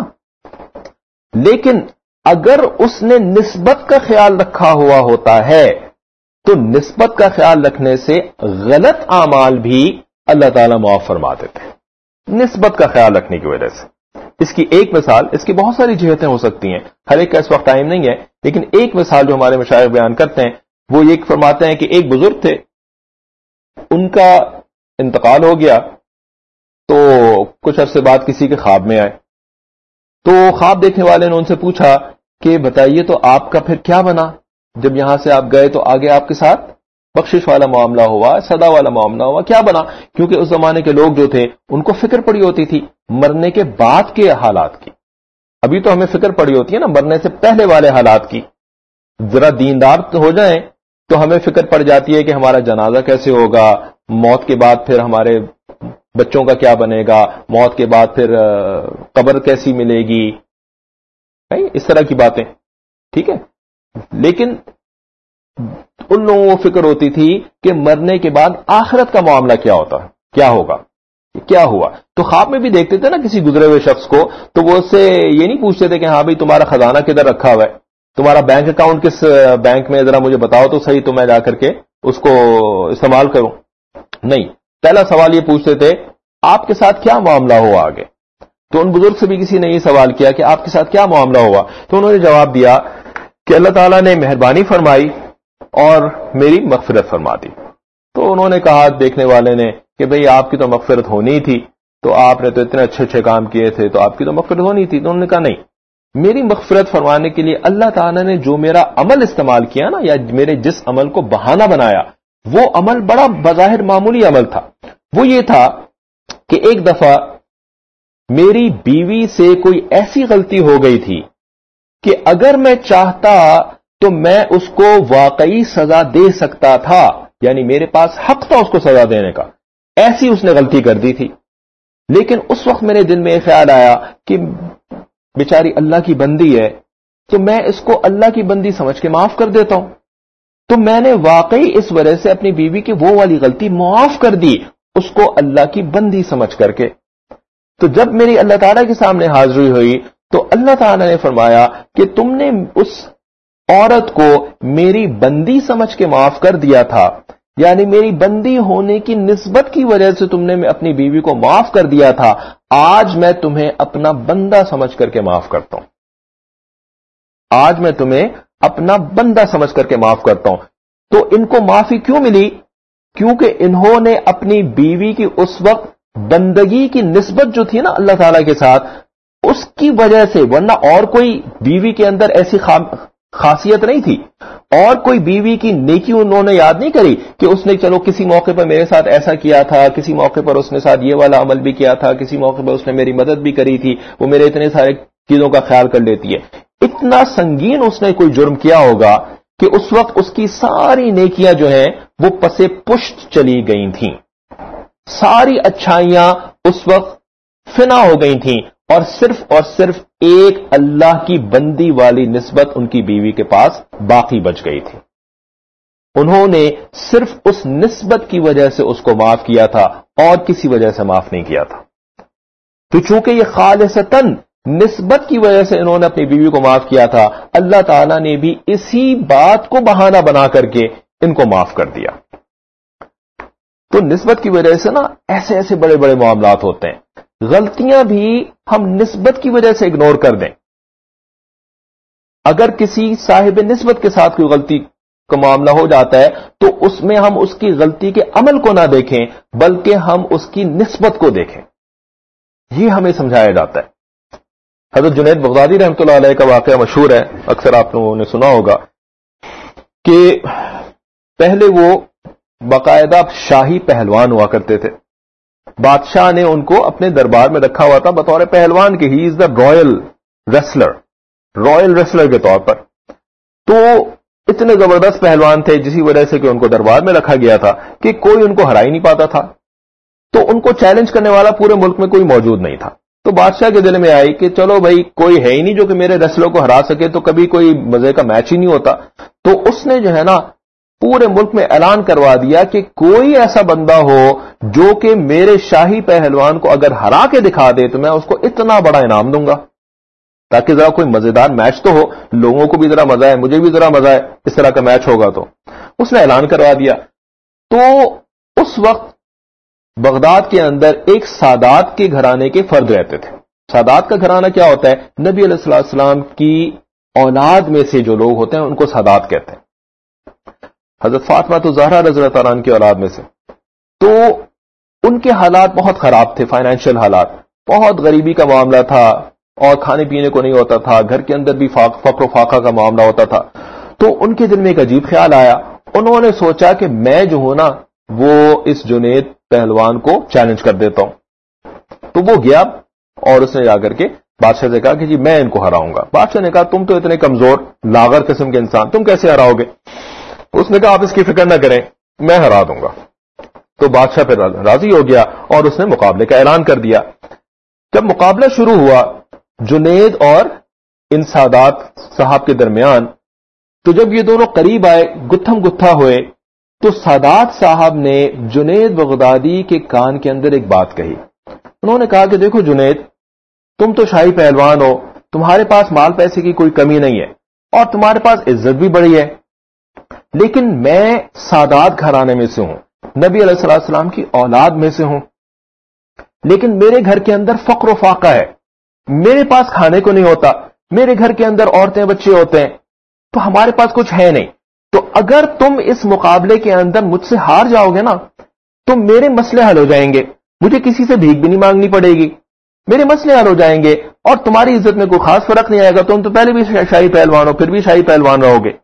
لیکن اگر اس نے نسبت کا خیال رکھا ہوا ہوتا ہے تو نسبت کا خیال رکھنے سے غلط اعمال بھی اللہ تعالیٰ معاف فرما دیتے ہیں, نسبت کا خیال رکھنے کی وجہ سے. اس کی ایک مثال, اس کی بہت ساری جہتیں ہو سکتی ہیں, ہر ایک کا اس وقت ٹائم نہیں ہے, لیکن ایک مثال جو ہمارے مشائخ بیان کرتے ہیں وہ یہ فرماتے ہیں کہ ایک بزرگ تھے, ان کا انتقال ہو گیا, تو کچھ عرصے بعد کسی کے خواب میں آئے, تو خواب دیکھنے والے نے ان سے پوچھا کہ بتائیے تو آپ کا پھر کیا بنا, جب یہاں سے آپ گئے تو آگے آپ کے ساتھ بخشش والا معاملہ ہوا, صدا والا معاملہ ہوا, کیا بنا؟ کیونکہ اس زمانے کے لوگ جو تھے ان کو فکر پڑی ہوتی تھی مرنے کے بعد کے حالات کی. ابھی تو ہمیں فکر پڑی ہوتی ہے نا مرنے سے پہلے والے حالات کی. ذرا دیندار ہو جائیں تو ہمیں فکر پڑ جاتی ہے کہ ہمارا جنازہ کیسے ہوگا, موت کے بعد پھر ہمارے بچوں کا کیا بنے گا, موت کے بعد پھر قبر کیسی ملے گی, اس طرح کی باتیں. ٹھیک ہے, لیکن ان لوگوں کو فکر ہوتی تھی کہ مرنے کے بعد آخرت کا معاملہ کیا ہوتا ہے, کیا ہوگا, کیا ہوا. تو خواب میں بھی دیکھتے تھے نا کسی گزرے ہوئے شخص کو, تو وہ اس سے یہ نہیں پوچھتے تھے کہ ہاں بھائی تمہارا خزانہ کدھر رکھا ہوا ہے, تمہارا بینک اکاؤنٹ کس بینک میں, ذرا مجھے بتاؤ تو صحیح, تو میں جا کر کے اس کو استعمال کروں. نہیں, پہلا سوال یہ پوچھتے تھے آپ کے ساتھ کیا معاملہ ہوا آگے. تو ان بزرگ سے بھی کسی نے یہ سوال کیا کہ آپ کے ساتھ کیا معاملہ ہوا, تو انہوں نے جواب دیا کہ اللہ تعالیٰ نے مہربانی فرمائی اور میری مغفرت فرما دی. تو انہوں نے کہا دیکھنے والے نے کہ بھئی آپ کی تو مغفرت ہونی تھی, تو آپ نے تو اتنے اچھے اچھے کام کیے تھے, تو آپ کی تو مغفرت ہونی تھی. تو انہوں نے کہا نہیں, میری مغفرت فرمانے کے لیے اللہ تعالیٰ نے جو میرا عمل استعمال کیا نا, یا میرے جس عمل کو بہانہ بنایا, وہ عمل بڑا بظاہر معمولی عمل تھا. وہ یہ تھا کہ ایک دفعہ میری بیوی سے کوئی ایسی غلطی ہو گئی تھی کہ اگر میں چاہتا تو میں اس کو واقعی سزا دے سکتا تھا, یعنی میرے پاس حق تھا اس کو سزا دینے کا, ایسی اس نے غلطی کر دی تھی. لیکن اس وقت میرے دل میں یہ خیال آیا کہ بیچاری اللہ کی بندی ہے, تو میں اس کو اللہ کی بندی سمجھ کے معاف کر دیتا ہوں. تو میں نے واقعی اس وجہ سے اپنی بیوی کی وہ والی غلطی معاف کر دی, اس کو اللہ کی بندی سمجھ کر کے. تو جب میری اللہ تعالیٰ کے سامنے حاضری ہوئی تو اللہ تعالیٰ نے فرمایا کہ تم نے اس عورت کو میری بندی سمجھ کے معاف کر دیا تھا, یعنی میری بندی ہونے کی نسبت کی وجہ سے تم نے اپنی بیوی کو معاف کر دیا تھا, آج میں تمہیں اپنا بندہ سمجھ کر کے معاف کرتا ہوں. آج میں تمہیں اپنا بندہ سمجھ کر کے معاف کرتا ہوں. تو ان کو معافی کیوں ملی؟ کیونکہ انہوں نے اپنی بیوی کی اس وقت بندگی کی نسبت جو تھی نا اللہ تعالی کے ساتھ, اس کی وجہ سے, ورنہ اور کوئی بیوی کے اندر ایسی خاصیت نہیں تھی, اور کوئی بیوی کی نیکی انہوں نے یاد نہیں کری کہ اس نے چلو کسی موقع پر میرے ساتھ ایسا کیا تھا, کسی موقع پر اس نے ساتھ یہ والا عمل بھی کیا تھا, کسی موقع پر اس نے میری مدد بھی کری تھی, وہ میرے اتنے سارے چیزوں کا خیال کر لیتی ہے. اتنا سنگین اس نے کوئی جرم کیا ہوگا کہ اس وقت اس کی ساری نیکیاں جو ہیں وہ پسے پشت چلی گئی تھیں, ساری اچھائیاں اس وقت فنا ہو گئی تھیں, اور صرف اور صرف ایک اللہ کی بندی والی نسبت ان کی بیوی کے پاس باقی بچ گئی تھی. انہوں نے صرف اس نسبت کی وجہ سے اس کو معاف کیا تھا, اور کسی وجہ سے معاف نہیں کیا تھا. تو چونکہ یہ خالصتاً نسبت کی وجہ سے انہوں نے اپنی بیوی کو معاف کیا تھا, اللہ تعالیٰ نے بھی اسی بات کو بہانہ بنا کر کے ان کو معاف کر دیا. تو نسبت کی وجہ سے نا ایسے ایسے بڑے بڑے معاملات ہوتے ہیں. غلطیاں بھی ہم نسبت کی وجہ سے اگنور کر دیں. اگر کسی صاحب نسبت کے ساتھ کوئی غلطی کا معاملہ ہو جاتا ہے تو اس میں ہم اس کی غلطی کے عمل کو نہ دیکھیں بلکہ ہم اس کی نسبت کو دیکھیں. یہ ہمیں سمجھایا جاتا ہے. حضرت جنید بغدادی رحمۃ اللہ علیہ کا واقعہ مشہور ہے, اکثر آپ لوگوں نے سنا ہوگا کہ پہلے وہ باقاعدہ شاہی پہلوان ہوا کرتے تھے. بادشاہ نے ان کو اپنے دربار میں رکھا ہوا تھا بطور پہلوان کے, he is the royal wrestler, royal wrestler کے طور پر. تو اتنے زبردست پہلوان تھے جسی وجہ سے کہ ان کو دربار میں رکھا گیا تھا کہ کوئی ان کو ہرا ہی نہیں پاتا تھا. تو ان کو چیلنج کرنے والا پورے ملک میں کوئی موجود نہیں تھا. تو بادشاہ کے دل میں آئی کہ چلو بھائی کوئی ہے ہی نہیں جو کہ میرے ریسلر کو ہرا سکے, تو کبھی کوئی مزے کا میچ ہی نہیں ہوتا. تو اس نے جو ہے نا پورے ملک میں اعلان کروا دیا کہ کوئی ایسا بندہ ہو جو کہ میرے شاہی پہلوان کو اگر ہرا کے دکھا دے تو میں اس کو اتنا بڑا انعام دوں گا, تاکہ ذرا کوئی مزیدار میچ تو ہو, لوگوں کو بھی ذرا مزہ ہے, مجھے بھی ذرا مزہ ہے, اس طرح کا میچ ہوگا. تو اس نے اعلان کروا دیا. تو اس وقت بغداد کے اندر ایک سادات کے گھرانے کے فرد رہتے تھے. سادات کا گھرانہ کیا ہوتا ہے؟ نبی علیہ الصلوۃ والسلام کی اولاد میں سے جو لوگ ہوتے ہیں ان کو سادات کہتے ہیں. حضرت فاطمہ تو زہرا رضی اللہ تعالیٰ عنہ کی اولاد میں سے. تو ان کے حالات بہت خراب تھے, فائنینشیل حالات, بہت غریبی کا معاملہ تھا, اور کھانے پینے کو نہیں ہوتا تھا, گھر کے اندر بھی فقر و فاقہ کا معاملہ ہوتا تھا. تو ان کے دل میں ایک عجیب خیال آیا. انہوں نے سوچا کہ میں جو ہوں نا وہ اس جنید پہلوان کو چیلنج کر دیتا ہوں. تو وہ گیا اور اس نے جا کر کے بادشاہ سے کہا کہ جی میں ان کو ہراؤں گا. بادشاہ نے کہا تم تو اتنے کمزور لاغر قسم کے انسان، تم کیسے ہراؤ گے؟ اس نے کہا آپ اس کی فکر نہ کریں، میں ہرا دوں گا. تو بادشاہ پھر راضی ہو گیا اور اس نے مقابلے کا اعلان کر دیا. جب مقابلہ شروع ہوا جنید اور ان سادات صاحب کے درمیان، تو جب یہ دونوں قریب آئے، گتھم گتھا ہوئے، تو سادات صاحب نے جنید بغدادی کے کان کے اندر ایک بات کہی. انہوں نے کہا کہ دیکھو جنید، تم تو شاہی پہلوان ہو، تمہارے پاس مال پیسے کی کوئی کمی نہیں ہے اور تمہارے پاس عزت بھی بڑی ہے، لیکن میں سادات گھرانے میں سے ہوں، نبی علیہ الصلوۃ والسلام کی اولاد میں سے ہوں، لیکن میرے گھر کے اندر فقر و فاقہ ہے، میرے پاس کھانے کو نہیں ہوتا، میرے گھر کے اندر عورتیں بچے ہوتے ہیں، تو ہمارے پاس کچھ ہے نہیں. تو اگر تم اس مقابلے کے اندر مجھ سے ہار جاؤ گے نا تو میرے مسئلے حل ہو جائیں گے، مجھے کسی سے بھیک بھی نہیں مانگنی پڑے گی، میرے مسئلے حل ہو جائیں گے اور تمہاری عزت میں کوئی خاص فرق نہیں آئے گا، تم تو پہلے بھی شاہی پہلوان ہو پھر بھی شاہی پہلوان رہو گے.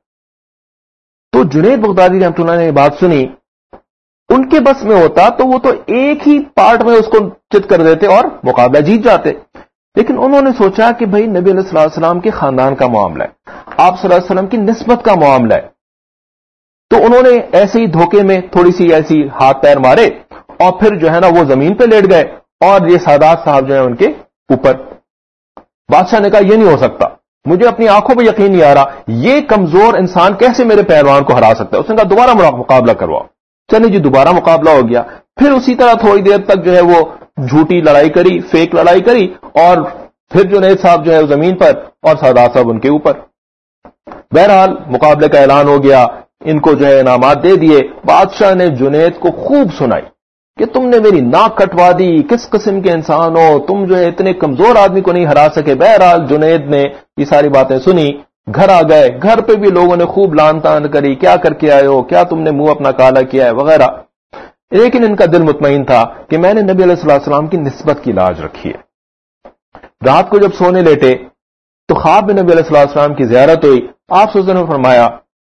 تو جنید بغدادی رحمۃ اللہ نے یہ بات سنی. ان کے بس میں ہوتا تو وہ تو ایک ہی پارٹ میں اس کو چت کر دیتے اور مقابلہ جیت جاتے، لیکن انہوں نے سوچا کہ بھائی نبی علیہ الصلوۃ والسلام کے خاندان کا معاملہ ہے، آپ صلی اللہ علیہ وسلم کی نسبت کا معاملہ ہے. تو انہوں نے ایسے ہی دھوکے میں تھوڑی سی ایسی ہاتھ پیر مارے اور پھر جو ہے نا وہ زمین پہ لیٹ گئے اور یہ سادات صاحب جو ہے ان کے اوپر. بادشاہ نے کہا یہ نہیں ہو سکتا، مجھے اپنی آنکھوں پہ یقین نہیں آ رہا، یہ کمزور انسان کیسے میرے پہلوان کو ہرا سکتا ہے. اس نے کہا دوبارہ مقابلہ کرواؤ. چلے جی دوبارہ مقابلہ ہو گیا. پھر اسی طرح تھوڑی دیر تک جو ہے وہ جھوٹی لڑائی کری، فیک لڑائی کری اور پھر جنید صاحب جو ہے زمین پر اور سادات صاحب ان کے اوپر. بہرحال مقابلے کا اعلان ہو گیا، ان کو جو ہے انعامات دے دیے. بادشاہ نے جنید کو خوب سنائی کہ تم نے میری ناک کٹوا دی، کس قسم کے انسان ہو تم، جو ہے اتنے کمزور آدمی کو نہیں ہرا سکے. بہرحال جنید نے یہ ساری باتیں سنی، گھر آ گئے. گھر پہ بھی لوگوں نے خوب لان تان کری، کیا کر کے آئے ہو، کیا تم نے منہ اپنا کالا کیا ہے وغیرہ. لیکن ان کا دل مطمئن تھا کہ میں نے نبی علیہ الصلوۃ والسلام کی نسبت کی لاج رکھی ہے. رات کو جب سونے لیٹے تو خواب میں نبی علیہ الصلوۃ والسلام کی زیارت ہوئی. آپ صلی اللہ علیہ وسلم نے فرمایا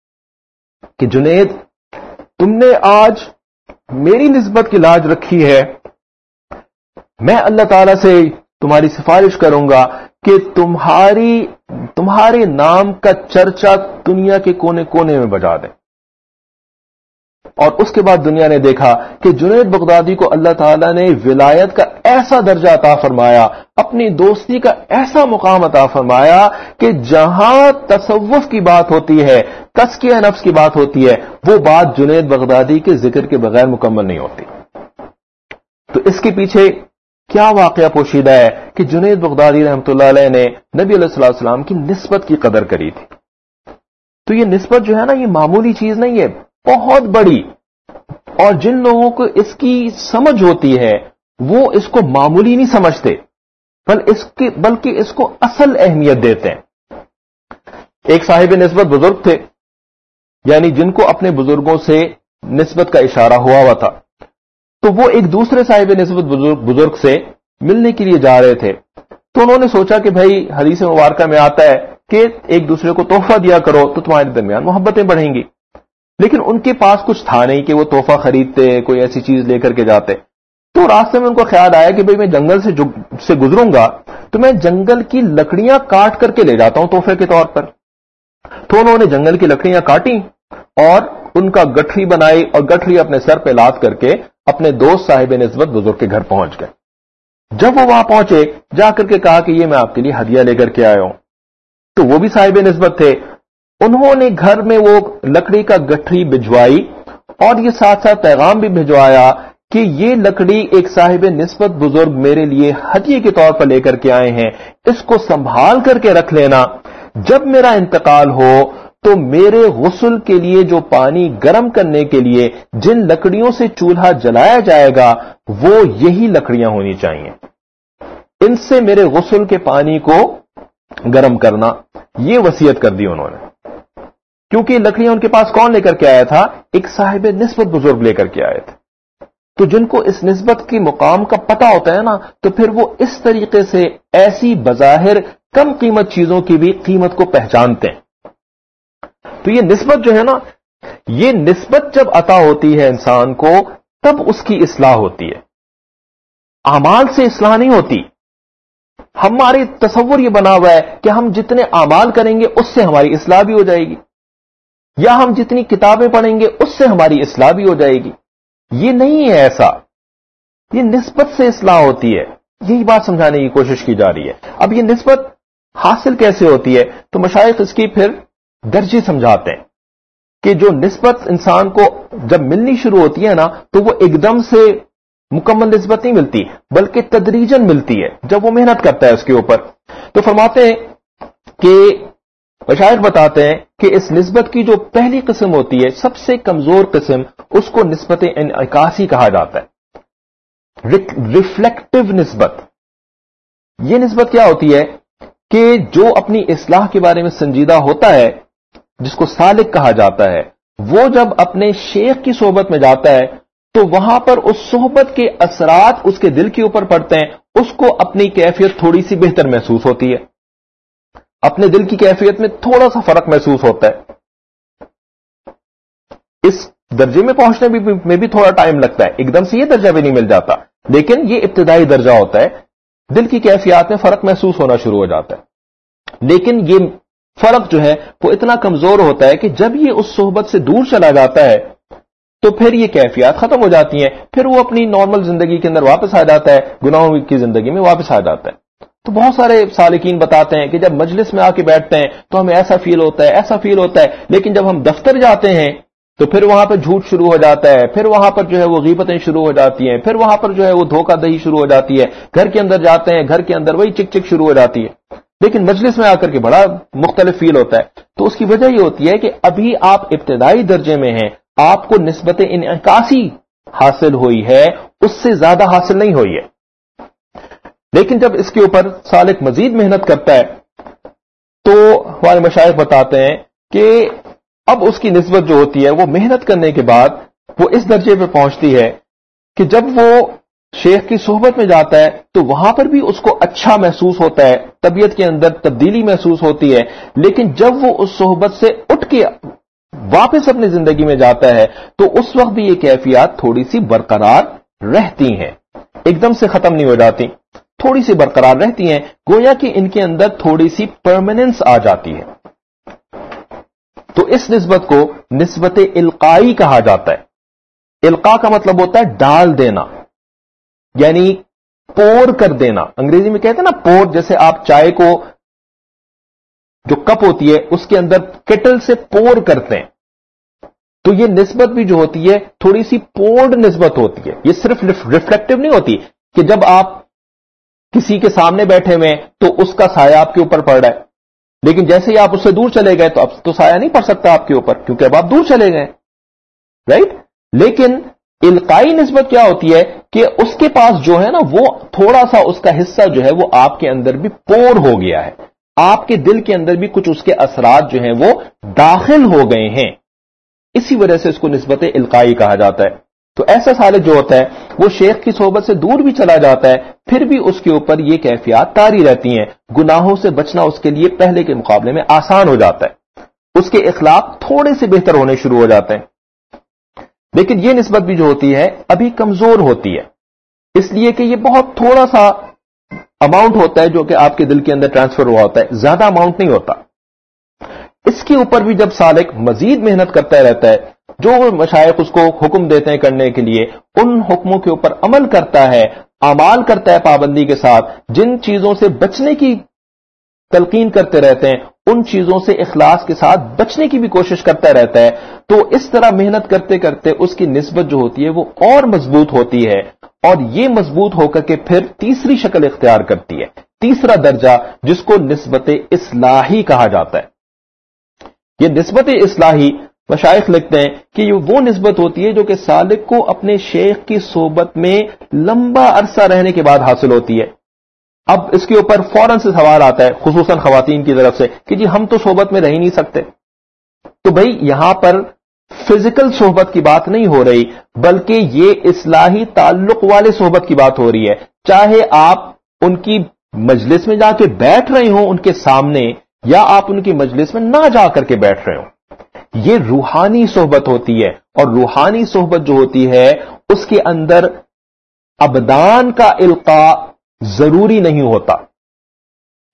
کہ جنید تم نے آج میری نسبت کی لاج رکھی ہے، میں اللہ تعالی سے تمہاری سفارش کروں گا کہ تمہاری تمہارے نام کا چرچا دنیا کے کونے کونے میں بجا دیں. اور اس کے بعد دنیا نے دیکھا کہ جنید بغدادی کو اللہ تعالیٰ نے ولایت کا ایسا درجہ عطا فرمایا، اپنی دوستی کا ایسا مقام عطا فرمایا کہ جہاں تصوف کی بات ہوتی ہے، تزکیہ نفس کی بات ہوتی ہے، وہ بات جنید بغدادی کے ذکر کے بغیر مکمل نہیں ہوتی. تو اس کے پیچھے کیا واقعہ پوشیدہ ہے کہ جنید بغدادی رحمۃ اللہ علیہ نے نبی علیہ الصلوۃ والسلام کی نسبت کی قدر کری تھی. تو یہ نسبت جو ہے نا یہ معمولی چیز نہیں ہے، بہت بڑی. اور جن لوگوں کو اس کی سمجھ ہوتی ہے وہ اس کو معمولی نہیں سمجھتے، بل اس کی بلکہ اس کو اصل اہمیت دیتے ہیں. ایک صاحب نسبت بزرگ تھے، یعنی جن کو اپنے بزرگوں سے نسبت کا اشارہ ہوا ہوا تھا. تو وہ ایک دوسرے صاحب نسبت بزرگ بزرگ سے ملنے کے لیے جا رہے تھے. تو انہوں نے سوچا کہ بھائی حدیث مبارکہ میں آتا ہے کہ ایک دوسرے کو تحفہ دیا کرو تو تمہارے درمیان محبتیں بڑھیں گی. لیکن ان کے پاس کچھ تھا نہیں کہ وہ تحفہ خریدتے، کوئی ایسی چیز لے کر کے جاتے. تو راستے میں ان کو خیال آیا کہ بھئی میں جنگل سے سے گزروں گا تو میں جنگل کی لکڑیاں کاٹ کر کے لے جاتا ہوں تحفے کے طور پر. تو انہوں نے جنگل کی لکڑیاں کاٹی اور ان کا گٹھری بنائی اور گٹھری اپنے سر پہ لاد کر کے اپنے دوست صاحب نسبت بزرگ کے گھر پہنچ گئے. جب وہ وہاں پہنچے جا کر کے کہا کہ یہ میں آپ کے لیے ہدیہ لے کر کے آیا ہوں. تو وہ بھی صاحب نسبت تھے، انہوں نے گھر میں وہ لکڑی کا گٹھری بھجوائی اور یہ ساتھ ساتھ پیغام بھی بھجوایا کہ یہ لکڑی ایک صاحب نسبت بزرگ میرے لیے ہدیے کے طور پر لے کر کے آئے ہیں، اس کو سنبھال کر کے رکھ لینا. جب میرا انتقال ہو تو میرے غسل کے لیے جو پانی گرم کرنے کے لیے جن لکڑیوں سے چولہا جلایا جائے گا وہ یہی لکڑیاں ہونی چاہیے، ان سے میرے غسل کے پانی کو گرم کرنا. یہ وصیت کر دی انہوں نے، کیونکہ لکڑیاں ان کے پاس کون لے کر کے آیا تھا؟ ایک صاحب نسبت بزرگ لے کر کے آئے تھے. تو جن کو اس نسبت کی مقام کا پتہ ہوتا ہے نا تو پھر وہ اس طریقے سے ایسی بظاہر کم قیمت چیزوں کی بھی قیمت کو پہچانتے ہیں. تو یہ نسبت جو ہے نا، یہ نسبت جب عطا ہوتی ہے انسان کو تب اس کی اصلاح ہوتی ہے، اعمال سے اصلاح نہیں ہوتی. ہماری تصور یہ بنا ہوا ہے کہ ہم جتنے اعمال کریں گے اس سے ہماری اصلاح بھی ہو جائے گی، یا ہم جتنی کتابیں پڑھیں گے اس سے ہماری اصلاح بھی ہو جائے گی. یہ نہیں ہے ایسا، یہ نسبت سے اصلاح ہوتی ہے. یہی بات سمجھانے کی کوشش کی جا رہی ہے. اب یہ نسبت حاصل کیسے ہوتی ہے؟ تو مشائخ اس کی پھر درجے سمجھاتے ہیں کہ جو نسبت انسان کو جب ملنی شروع ہوتی ہے نا، تو وہ ایک دم سے مکمل نسبت نہیں ملتی، بلکہ تدریجن ملتی ہے جب وہ محنت کرتا ہے اس کے اوپر. تو فرماتے ہیں کہ مشائخ بتاتے ہیں کہ اس نسبت کی جو پہلی قسم ہوتی ہے، سب سے کمزور قسم، اس کو نسبت انعکاسی کہا جاتا ہے، ریفلیکٹو نسبت. یہ نسبت کیا ہوتی ہے کہ جو اپنی اصلاح کے بارے میں سنجیدہ ہوتا ہے، جس کو سالک کہا جاتا ہے، وہ جب اپنے شیخ کی صحبت میں جاتا ہے تو وہاں پر اس صحبت کے اثرات اس کے دل کے اوپر پڑتے ہیں، اس کو اپنی کیفیت تھوڑی سی بہتر محسوس ہوتی ہے، اپنے دل کی کیفیت میں تھوڑا سا فرق محسوس ہوتا ہے. اس درجے میں پہنچنے میں بھی تھوڑا ٹائم لگتا ہے، ایک دم سے یہ درجہ بھی نہیں مل جاتا، لیکن یہ ابتدائی درجہ ہوتا ہے. دل کی کیفیات میں فرق محسوس ہونا شروع ہو جاتا ہے، لیکن یہ فرق جو ہے وہ اتنا کمزور ہوتا ہے کہ جب یہ اس صحبت سے دور چلا جاتا ہے تو پھر یہ کیفیات ختم ہو جاتی ہیں، پھر وہ اپنی نارمل زندگی کے اندر واپس آ جاتا ہے، گناہوں کی زندگی میں واپس آ جاتا ہے. تو بہت سارے سالکین بتاتے ہیں کہ جب مجلس میں آ کے بیٹھتے ہیں تو ہمیں ایسا فیل ہوتا ہے ایسا فیل ہوتا ہے، لیکن جب ہم دفتر جاتے ہیں تو پھر وہاں پر جھوٹ شروع ہو جاتا ہے، پھر وہاں پر جو ہے وہ غیبتیں شروع ہو جاتی ہیں، پھر وہاں پر جو ہے وہ دھوکہ دہی شروع ہو جاتی ہے، گھر کے اندر جاتے ہیں گھر کے اندر وہی چک چک شروع ہو جاتی ہے، لیکن مجلس میں آ کر کے بڑا مختلف فیل ہوتا ہے. تو اس کی وجہ یہ ہوتی ہے کہ ابھی آپ ابتدائی درجے میں ہیں، آپ کو نسبت انعکاسی حاصل ہوئی ہے، اس سے زیادہ حاصل نہیں ہوئی ہے. لیکن جب اس کے اوپر سالک مزید محنت کرتا ہے تو ہمارے مشائخ بتاتے ہیں کہ اب اس کی نسبت جو ہوتی ہے وہ محنت کرنے کے بعد وہ اس درجے پہ پہنچتی ہے کہ جب وہ شیخ کی صحبت میں جاتا ہے تو وہاں پر بھی اس کو اچھا محسوس ہوتا ہے، طبیعت کے اندر تبدیلی محسوس ہوتی ہے، لیکن جب وہ اس صحبت سے اٹھ کے واپس اپنی زندگی میں جاتا ہے تو اس وقت بھی یہ کیفیات تھوڑی سی برقرار رہتی ہیں، ایک دم سے ختم نہیں ہو جاتی، تھوڑی سی برقرار رہتی ہیں، گویا کہ ان کے اندر تھوڑی سی پرماننس آ جاتی ہے. تو اس نسبت کو نسبت القائی کہا جاتا ہے. القاء کا مطلب ہوتا ہے ڈال دینا، یعنی پور کر دینا. انگریزی میں کہتے ہیں نا پور، جیسے آپ چائے کو جو کپ ہوتی ہے اس کے اندر کیٹل سے پور کرتے ہیں، تو یہ نسبت بھی جو ہوتی ہے تھوڑی سی پورڈ نسبت ہوتی ہے. یہ صرف ریفلیکٹو نہیں ہوتی کہ جب آپ کسی کے سامنے بیٹھے ہوئے تو اس کا سایہ آپ کے اوپر پڑ رہا ہے، لیکن جیسے ہی آپ اس سے دور چلے گئے تو اب تو سایہ نہیں پڑ سکتا آپ کے اوپر، کیونکہ اب آپ دور چلے گئے، رائٹ. لیکن القائی نسبت کیا ہوتی ہے کہ اس کے پاس جو ہے نا وہ تھوڑا سا اس کا حصہ جو ہے وہ آپ کے اندر بھی پور ہو گیا ہے، آپ کے دل کے اندر بھی کچھ اس کے اثرات جو ہیں وہ داخل ہو گئے ہیں، اسی وجہ سے اس کو نسبت القائی کہا جاتا ہے. تو ایسا سالک جو ہوتا ہے وہ شیخ کی صحبت سے دور بھی چلا جاتا ہے، پھر بھی اس کے اوپر یہ کیفیات طاری رہتی ہیں، گناہوں سے بچنا اس کے لیے پہلے کے مقابلے میں آسان ہو جاتا ہے، اس کے اخلاق تھوڑے سے بہتر ہونے شروع ہو جاتے ہیں. لیکن یہ نسبت بھی جو ہوتی ہے ابھی کمزور ہوتی ہے، اس لیے کہ یہ بہت تھوڑا سا اماؤنٹ ہوتا ہے جو کہ آپ کے دل کے اندر ٹرانسفر ہوا ہوتا ہے، زیادہ اماؤنٹ نہیں ہوتا. اس کے اوپر بھی جب سالک مزید محنت کرتا رہتا ہے، جو مشائخ اس کو حکم دیتے ہیں کرنے کے لیے ان حکموں کے اوپر عمل کرتا ہے، اعمال کرتا ہے پابندی کے ساتھ، جن چیزوں سے بچنے کی تلقین کرتے رہتے ہیں ان چیزوں سے اخلاص کے ساتھ بچنے کی بھی کوشش کرتا رہتا ہے، تو اس طرح محنت کرتے کرتے اس کی نسبت جو ہوتی ہے وہ اور مضبوط ہوتی ہے، اور یہ مضبوط ہو کر کے پھر تیسری شکل اختیار کرتی ہے، تیسرا درجہ، جس کو نسبت اصلاحی کہا جاتا ہے. یہ نسبت اصلاحی مشائخ لکھتے ہیں کہ یہ وہ نسبت ہوتی ہے جو کہ سالک کو اپنے شیخ کی صحبت میں لمبا عرصہ رہنے کے بعد حاصل ہوتی ہے. اب اس کے اوپر فوراً سے سوال آتا ہے خصوصاً خواتین کی طرف سے کہ جی ہم تو صحبت میں رہ ہی نہیں سکتے. تو بھئی یہاں پر فزیکل صحبت کی بات نہیں ہو رہی، بلکہ یہ اصلاحی تعلق والے صحبت کی بات ہو رہی ہے. چاہے آپ ان کی مجلس میں جا کے بیٹھ رہے ہوں ان کے سامنے، یا آپ ان کی مجلس میں نہ جا کر کے بیٹھ رہے ہوں، یہ روحانی صحبت ہوتی ہے. اور روحانی صحبت جو ہوتی ہے اس کے اندر ابدان کا القاء ضروری نہیں ہوتا.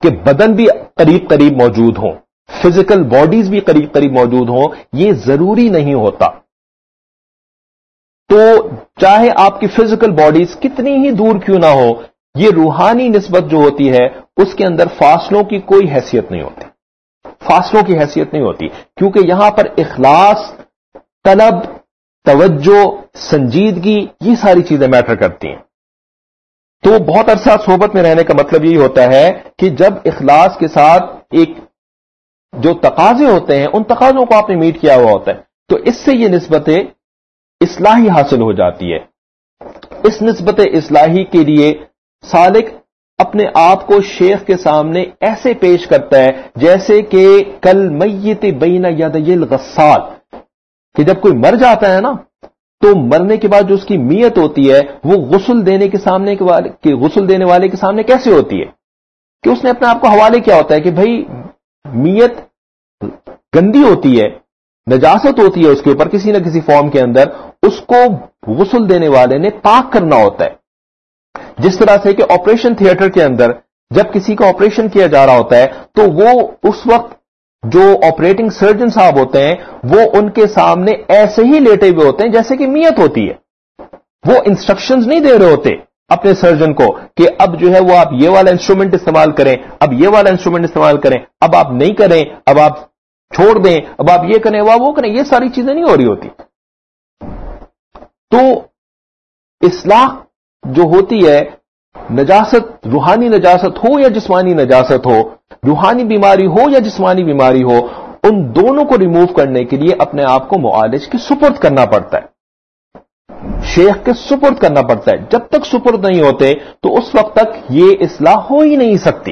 کہ بدن بھی قریب قریب موجود ہوں، فزیکل باڈیز بھی قریب قریب موجود ہوں، یہ ضروری نہیں ہوتا. تو چاہے آپ کی فزیکل باڈیز کتنی ہی دور کیوں نہ ہو، یہ روحانی نسبت جو ہوتی ہے اس کے اندر فاصلوں کی کوئی حیثیت نہیں ہوتی، فاصلوں کی حیثیت نہیں ہوتی، کیونکہ یہاں پر اخلاص، طلب، توجہ، سنجیدگی، یہ ساری چیزیں میٹر کرتی ہیں. تو بہت عرصہ صحبت میں رہنے کا مطلب یہی ہوتا ہے کہ جب اخلاص کے ساتھ ایک جو تقاضے ہوتے ہیں ان تقاضوں کو آپ نے میٹ کیا ہوا ہوتا ہے، تو اس سے یہ نسبت اصلاحی حاصل ہو جاتی ہے. اس نسبت اصلاحی کے لیے سالک اپنے آپ کو شیخ کے سامنے ایسے پیش کرتا ہے جیسے کہ کل میت بین یدی الغسال، کہ جب کوئی مر جاتا ہے نا تو مرنے کے بعد جو اس کی میت ہوتی ہے وہ غسل دینے کے سامنے کے غسل دینے والے کے سامنے کیسے ہوتی ہے کہ اس نے اپنے آپ کو حوالے کیا ہوتا ہے کہ بھائی میت گندی ہوتی ہے، نجاست ہوتی ہے اس کے اوپر کسی نہ کسی فارم کے اندر، اس کو غسل دینے والے نے پاک کرنا ہوتا ہے. جس طرح سے کہ آپریشن تھیٹر کے اندر جب کسی کا آپریشن کیا جا رہا ہوتا ہے تو وہ اس وقت جو آپریٹنگ سرجن صاحب ہوتے ہیں وہ ان کے سامنے ایسے ہی لیٹے ہوئے ہوتے ہیں جیسے کہ میت ہوتی ہے. وہ انسٹرکشنز نہیں دے رہے ہوتے اپنے سرجن کو کہ اب جو ہے وہ آپ یہ والا انسٹرومنٹ استعمال کریں، اب یہ والا انسٹرومنٹ استعمال کریں، اب آپ نہیں کریں، اب آپ چھوڑ دیں، اب آپ یہ کریں وہ کریں، یہ ساری چیزیں نہیں ہو رہی ہوتی. تو اصلاح جو ہوتی ہے، نجاست، روحانی نجاست ہو یا جسمانی نجاست ہو، روحانی بیماری ہو یا جسمانی بیماری ہو، ان دونوں کو ریموو کرنے کے لیے اپنے آپ کو معالج کے سپرد کرنا پڑتا ہے، شیخ کے سپرد کرنا پڑتا ہے. جب تک سپرد نہیں ہوتے تو اس وقت تک یہ اصلاح ہو ہی نہیں سکتی.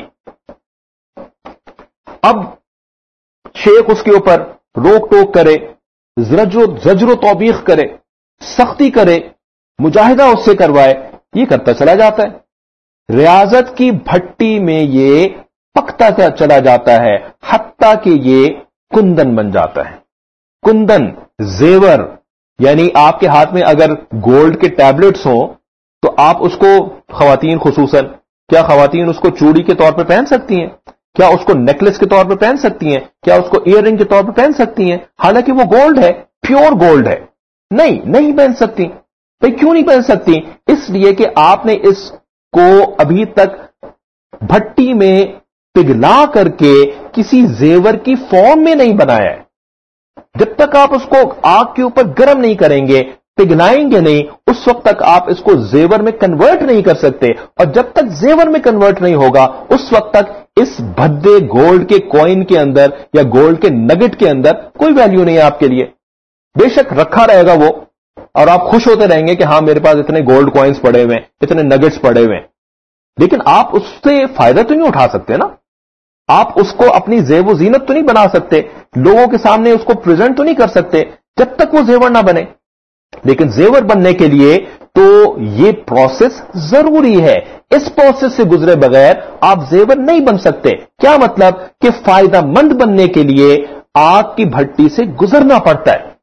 اب شیخ اس کے اوپر روک ٹوک کرے، زجر و توبیخ کرے، سختی کرے، مجاہدہ اس سے کروائے، یہ کرتا چلا جاتا ہے. ریاضت کی بھٹی میں یہ پکتا چلا جاتا ہے حتیٰ کہ یہ کندن بن جاتا ہے. کندن، زیور، یعنی آپ کے ہاتھ میں اگر گولڈ کے ٹیبلٹس ہوں تو آپ اس کو، خواتین خصوصاً، کیا خواتین اس کو چوڑی کے طور پہ پہن سکتی ہیں؟ کیا اس کو نیکلس کے طور پہ پہن سکتی ہیں؟ کیا اس کو ایئر رنگ کے طور پہ پہن سکتی ہیں حالانکہ وہ گولڈ ہے، پیور گولڈ ہے؟ نہیں، نہیں پہن سکتی. بھئی کیوں نہیں پہن سکتی؟ اس لیے کہ آپ نے اس کو ابھی تک بھٹی میں پگھلا کر کے کسی زیور کی فارم میں نہیں بنایا ہے. جب تک آپ اس کو آگ کے اوپر گرم نہیں کریں گے، پگھلائیں گے نہیں، اس وقت تک آپ اس کو زیور میں کنورٹ نہیں کر سکتے. اور جب تک زیور میں کنورٹ نہیں ہوگا اس وقت تک اس بھدے گولڈ کے کوئن کے اندر یا گولڈ کے نگٹ کے اندر کوئی ویلیو نہیں ہے آپ کے لیے. بے شک رکھا رہے گا وہ، اور آپ خوش ہوتے رہیں گے کہ ہاں میرے پاس اتنے گولڈ کوئنز پڑے ہوئے ہیں، اتنے نگٹس پڑے ہوئے ہیں، لیکن آپ اس سے فائدہ تو نہیں اٹھا سکتے نا. آپ اس کو اپنی زیب و زینت تو نہیں بنا سکتے، لوگوں کے سامنے اس کو پریزنٹ تو نہیں کر سکتے جب تک وہ زیور نہ بنے. لیکن زیور بننے کے لیے تو یہ پروسیس ضروری ہے. اس پروسیس سے گزرے بغیر آپ زیور نہیں بن سکتے. کیا مطلب؟ کہ فائدہ مند بننے کے لیے آگ کی بھٹی سے گزرنا پڑتا ہے.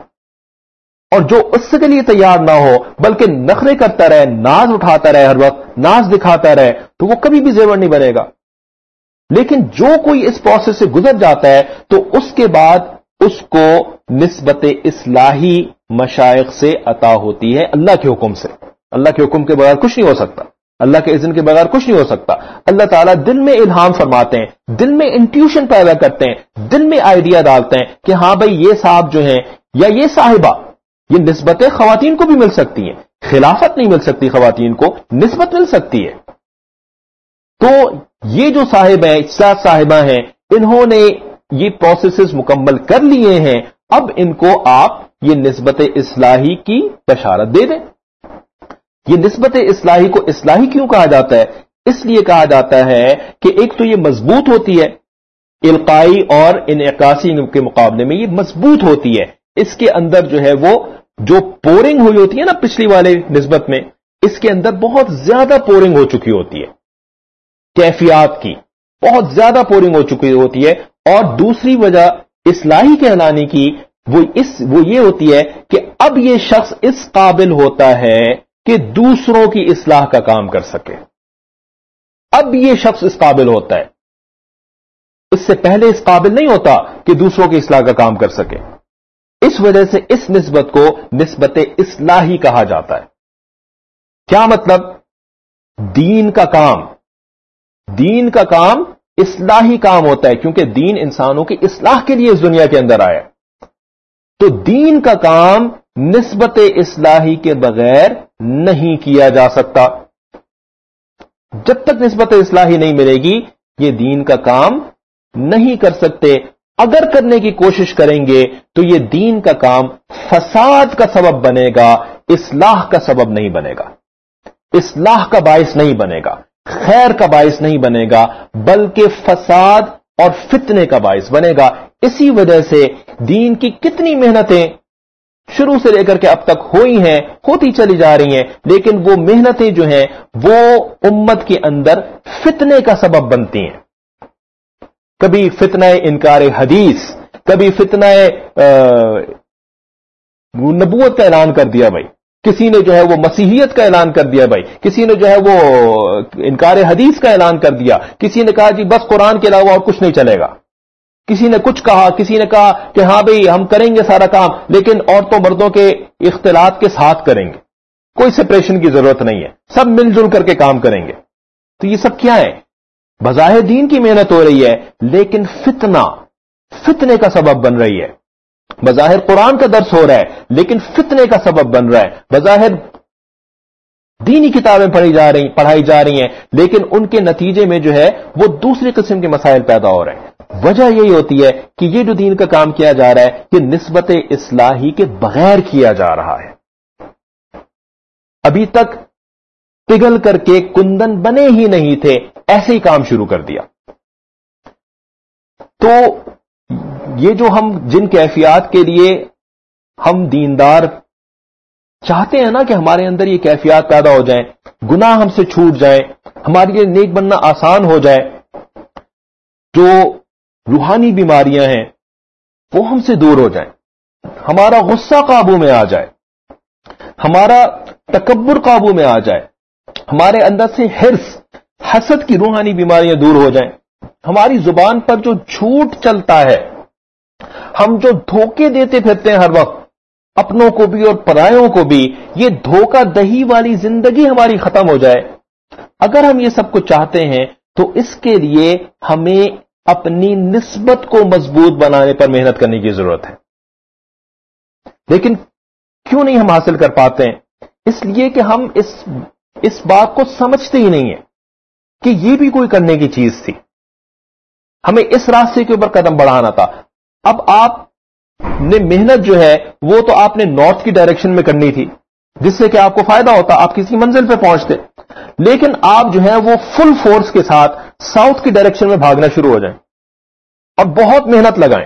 اور جو اس کے لیے تیار نہ ہو بلکہ نخرے کرتا رہے، ناز اٹھاتا رہے، ہر وقت ناز دکھاتا رہے، تو وہ کبھی بھی زیور نہیں بنے گا. لیکن جو کوئی اس پروسیس سے گزر جاتا ہے تو اس کے بعد اس کو نسبت اصلاحی مشائخ سے عطا ہوتی ہے، اللہ کے حکم سے. اللہ کے حکم کے بغیر کچھ نہیں ہو سکتا، اللہ کے اذن کے بغیر کچھ نہیں ہو سکتا. اللہ تعالیٰ دل میں الہام فرماتے ہیں، دل میں انٹیوشن پیدا کرتے ہیں، دل میں آئیڈیا ڈالتے ہیں کہ ہاں بھائی یہ صاحب جو ہیں یا یہ صاحبہ، یہ نسبتیں خواتین کو بھی مل سکتی ہیں. خلافت نہیں مل سکتی خواتین کو، نسبت مل سکتی ہے. تو یہ جو صاحب ہیں، صاحبہ ہیں، انہوں نے یہ پروسیسز مکمل کر لیے ہیں. اب ان کو آپ یہ نسبت اصلاحی کی بشارت دے دیں. یہ نسبت اصلاحی کو اصلاحی کیوں کہا جاتا ہے؟ اس لیے کہا جاتا ہے کہ ایک تو یہ مضبوط ہوتی ہے، القائی اور انعکاسی کے مقابلے میں یہ مضبوط ہوتی ہے. اس کے اندر جو ہے وہ جو پورنگ ہوئی ہوتی ہے نا پچھلی والے نسبت میں، اس کے اندر بہت زیادہ پورنگ ہو چکی ہوتی ہے، کیفیات کی بہت زیادہ پورنگ ہو چکی ہوتی ہے. اور دوسری وجہ اصلاحی کہلانے کی وہ اس وہ یہ ہوتی ہے کہ اب یہ شخص اس قابل ہوتا ہے کہ دوسروں کی اصلاح کا کام کر سکے. اب یہ شخص اس قابل ہوتا ہے اس سے پہلے اس قابل نہیں ہوتا کہ دوسروں کی اصلاح کا کام کر سکے. اس وجہ سے اس نسبت کو نسبت اصلاحی کہا جاتا ہے. کیا مطلب؟ دین کا کام دین کا کام اصلاحی کام ہوتا ہے، کیونکہ دین انسانوں کی اصلاح کے لیے اس دنیا کے اندر آیا. تو دین کا کام نسبت اصلاحی کے بغیر نہیں کیا جا سکتا. جب تک نسبت اصلاحی نہیں ملے گی یہ دین کا کام نہیں کر سکتے. اگر کرنے کی کوشش کریں گے تو یہ دین کا کام فساد کا سبب بنے گا، اصلاح کا سبب نہیں بنے گا، اصلاح کا باعث نہیں بنے گا، خیر کا باعث نہیں بنے گا، بلکہ فساد اور فتنے کا باعث بنے گا. اسی وجہ سے دین کی کتنی محنتیں شروع سے لے کر کے اب تک ہوئی ہیں، ہوتی چلی جا رہی ہیں، لیکن وہ محنتیں جو ہیں وہ امت کے اندر فتنے کا سبب بنتی ہیں. کبھی فتنہ انکار حدیث، کبھی فتنہ نبوت کا اعلان کر دیا بھائی، کسی نے جو ہے وہ مسیحیت کا اعلان کر دیا بھائی، کسی نے جو ہے وہ انکار حدیث کا اعلان کر دیا، کسی نے کہا جی بس قرآن کے علاوہ اور کچھ نہیں چلے گا، کسی نے کچھ کہا، کسی نے کہا کہ ہاں بھئی ہم کریں گے سارا کام لیکن عورتوں مردوں کے اختلاط کے ساتھ کریں گے، کوئی سپریشن کی ضرورت نہیں ہے، سب مل جل کر کے کام کریں گے. تو یہ سب کیا ہے؟ بظاہر دین کی محنت ہو رہی ہے لیکن فتنہ فتنے کا سبب بن رہی ہے. بظاہر قرآن کا درس ہو رہا ہے لیکن فتنے کا سبب بن رہا ہے. بظاہر دینی کتابیں پڑھی جا رہی پڑھائی جا رہی ہیں لیکن ان کے نتیجے میں جو ہے وہ دوسری قسم کے مسائل پیدا ہو رہے ہیں. وجہ یہی ہوتی ہے کہ یہ جو دین کا کام کیا جا رہا ہے یہ نسبت اصلاحی کے بغیر کیا جا رہا ہے. ابھی تک پگھل کر کے کندن بنے ہی نہیں تھے، ایسے ہی کام شروع کر دیا. تو یہ جو ہم جن کیفیات کے لیے ہم دیندار چاہتے ہیں نا کہ ہمارے اندر یہ کیفیات پیدا ہو جائیں، گناہ ہم سے چھوٹ جائیں، ہمارے لیے نیک بننا آسان ہو جائے، جو روحانی بیماریاں ہیں وہ ہم سے دور ہو جائیں، ہمارا غصہ قابو میں آ جائے، ہمارا تکبر قابو میں آ جائے، ہمارے اندر سے حرص حسد کی روحانی بیماریاں دور ہو جائیں، ہماری زبان پر جو جھوٹ چلتا ہے، ہم جو دھوکے دیتے پھرتے ہیں ہر وقت اپنوں کو بھی اور پرایوں کو بھی، یہ دھوکہ دہی والی زندگی ہماری ختم ہو جائے. اگر ہم یہ سب کچھ چاہتے ہیں تو اس کے لیے ہمیں اپنی نسبت کو مضبوط بنانے پر محنت کرنے کی ضرورت ہے. لیکن کیوں نہیں ہم حاصل کر پاتے ہیں؟ اس لیے کہ ہم اس اس بات کو سمجھتے ہی نہیں ہیں کہ یہ بھی کوئی کرنے کی چیز تھی، ہمیں اس راستے کے اوپر قدم بڑھانا تھا. اب آپ نے محنت جو ہے وہ تو آپ نے نارتھ کی ڈائریکشن میں کرنی تھی جس سے کہ آپ کو فائدہ ہوتا، آپ کسی منزل پہ پہنچتے، لیکن آپ جو ہے وہ فل فورس کے ساتھ ساؤتھ کی ڈائریکشن میں بھاگنا شروع ہو جائیں اور بہت محنت لگائیں،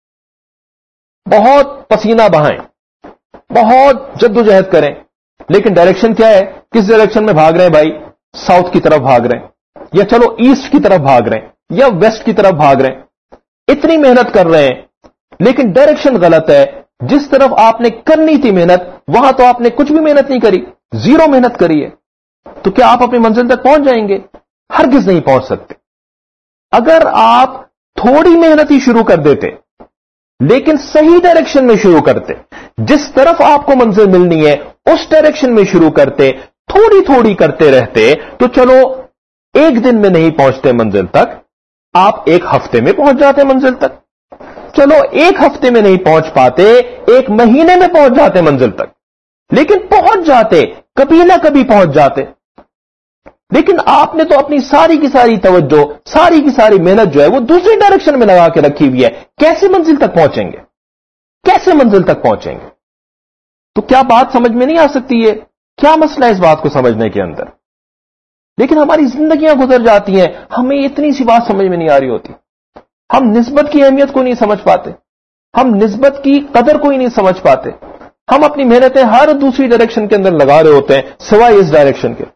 بہت پسینہ بہائیں، بہت جدوجہد کریں، لیکن ڈائریکشن کیا ہے؟ کس ڈائریکشن میں بھاگ رہے ہیں بھائی؟ ساؤتھ کی طرف بھاگ رہے ہیں، یا چلو ایسٹ کی طرف بھاگ رہے ہیں، یا ویسٹ کی طرف بھاگ رہے ہیں. اتنی محنت کر رہے ہیں لیکن ڈائریکشن غلط ہے. جس طرف آپ نے کرنی تھی محنت وہاں تو آپ نے کچھ بھی محنت نہیں کری، زیرو محنت کری ہے. تو کیا آپ اپنی منزل تک پہنچ جائیں گے؟ ہرگز نہیں پہنچ سکتے. اگر آپ تھوڑی محنت ہی شروع کر دیتے لیکن صحیح ڈائریکشن میں شروع کرتے، جس طرف آپ کو منزل ملنی ہے اس ڈائریکشن میں شروع کرتے، تھوڑی تھوڑی کرتے رہتے، تو چلو ایک دن میں نہیں پہنچتے منزل تک، آپ ایک ہفتے میں پہنچ جاتے منزل تک. چلو ایک ہفتے میں نہیں پہنچ پاتے، ایک مہینے میں پہنچ جاتے منزل تک، لیکن پہنچ جاتے، کبھی نہ کبھی پہنچ جاتے. لیکن آپ نے تو اپنی ساری کی ساری توجہ، ساری کی ساری محنت جو ہے وہ دوسری ڈائریکشن میں لگا کے رکھی ہوئی ہے. کیسے منزل تک پہنچیں گے؟ کیسے منزل تک پہنچیں گے؟ تو کیا بات سمجھ میں نہیں آ سکتی ہے؟ کیا مسئلہ ہے اس بات کو سمجھنے کے اندر؟ لیکن ہماری زندگیاں گزر جاتی ہیں، ہمیں اتنی سی بات سمجھ میں نہیں آ رہی ہوتی. ہم نسبت کی اہمیت کو نہیں سمجھ پاتے، ہم نسبت کی قدر کو ہی نہیں سمجھ پاتے. ہم اپنی محنتیں ہر دوسری ڈائریکشن کے اندر لگا رہے ہوتے ہیں سوائے اس ڈائریکشن کے.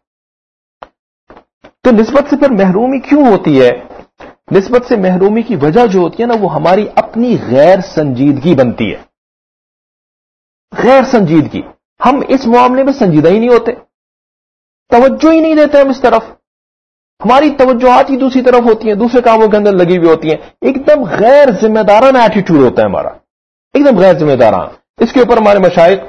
تو نسبت سے پھر محرومی کیوں ہوتی ہے؟ نسبت سے محرومی کی وجہ جو ہوتی ہے نا وہ ہماری اپنی غیر سنجیدگی بنتی ہے. غیر سنجیدگی، ہم اس معاملے میں سنجیدہ ہی نہیں ہوتے، توجہ ہی نہیں دیتے ہم اس طرف. ہماری توجہات ہی دوسری طرف ہوتی ہیں، دوسرے کاموں کے اندر لگی ہوئی ہوتی ہیں. ایک دم غیر ذمہ دارانہ ایٹیٹیوڈ ہوتا ہے ہمارا، ایک دم غیر ذمہ دارانہ. اس کے اوپر ہمارے مشائخ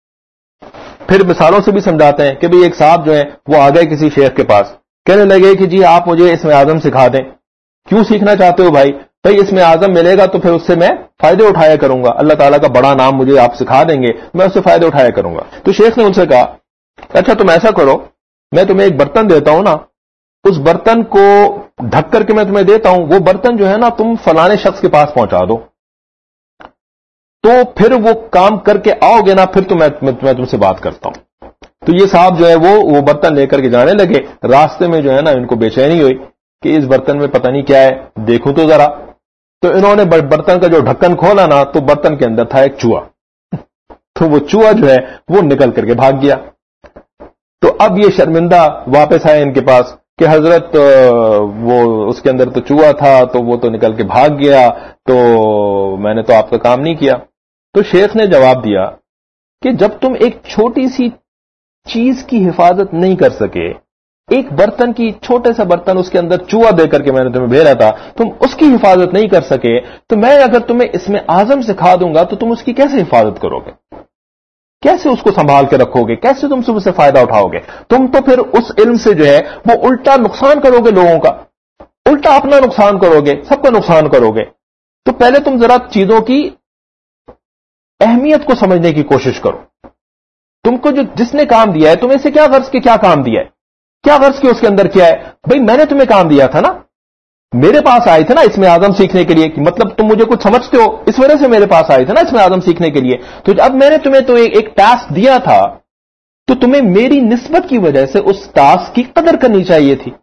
پھر مثالوں سے بھی سمجھاتے ہیں کہ بھئی ایک صاحب جو ہیں وہ آ گئے کسی شیخ کے پاس، کہنے لگے کہ جی آپ مجھے اسم اعظم سکھا دیں. کیوں سیکھنا چاہتے ہو بھائی؟ بھائی اسم اعظم ملے گا تو پھر اس سے میں فائدے اٹھایا کروں گا، اللہ تعالیٰ کا بڑا نام مجھے آپ سکھا دیں گے، میں اس سے فائدے اٹھایا کروں گا. تو شیخ نے ان سے کہا اچھا تم ایسا کرو، میں تمہیں ایک برتن دیتا ہوں نا، اس برتن کو ڈھک کر کے میں تمہیں دیتا ہوں، وہ برتن جو ہے نا تم فلانے شخص کے پاس پہنچا دو، تو پھر وہ کام کر کے آؤ گے نا، پھر تو میں تم سے بات کرتا ہوں. تو یہ صاحب جو ہے وہ وہ برتن لے کر کے جانے لگے. راستے میں جو ہے نا ان کو بے چینی ہوئی کہ اس برتن میں پتہ نہیں کیا ہے، دیکھوں تو ذرا. تو انہوں نے برتن کا جو ڈھکن کھولا نا تو برتن کے اندر تھا ایک چوہا. تو وہ چوہا جو ہے وہ نکل کر کے بھاگ گیا. تو اب یہ شرمندہ واپس آئے ان کے پاس کہ حضرت وہ اس کے اندر تو چوہا تھا تو وہ تو نکل کے بھاگ گیا، تو میں نے تو آپ کا کام نہیں کیا. تو شیخ نے جواب دیا کہ جب تم ایک چھوٹی سی چیز کی حفاظت نہیں کر سکے، ایک برتن کی چھوٹے سا برتن اس کے اندر چوہا دے کر کے میں نے تمہیں بھیجا تھا، تم اس کی حفاظت نہیں کر سکے، تو میں اگر تمہیں اس میں اعظم سکھا دوں گا تو تم اس کی کیسے حفاظت کرو گے؟ کیسے اس کو سنبھال کے رکھو گے؟ کیسے تم سے اسے فائدہ اٹھاؤ گے؟ تم تو پھر اس علم سے جو ہے وہ الٹا نقصان کرو گے، لوگوں کا الٹا اپنا نقصان کرو گے، سب کا نقصان کرو گے. تو پہلے تم ذرا چیزوں کی اہمیت کو سمجھنے کی کوشش کرو. تم کو جو جس نے کام دیا ہے تمہیں سے کیا غرض کے کیا کام دیا ہے، کیا غرض کے اس کے اندر کیا ہے؟ بھئی میں نے تمہیں کام دیا تھا نا، میرے پاس آئے تھے نا اس میں اعظم سیکھنے کے لیے، مطلب تم مجھے کچھ سمجھتے ہو، اس وجہ سے میرے پاس آئے تھے نا اس میں اعظم سیکھنے کے لیے. تو اب میں نے تمہیں تو ایک ٹاسک دیا تھا، تو تمہیں میری نسبت کی وجہ سے اس ٹاسک کی قدر کرنی چاہیے تھی.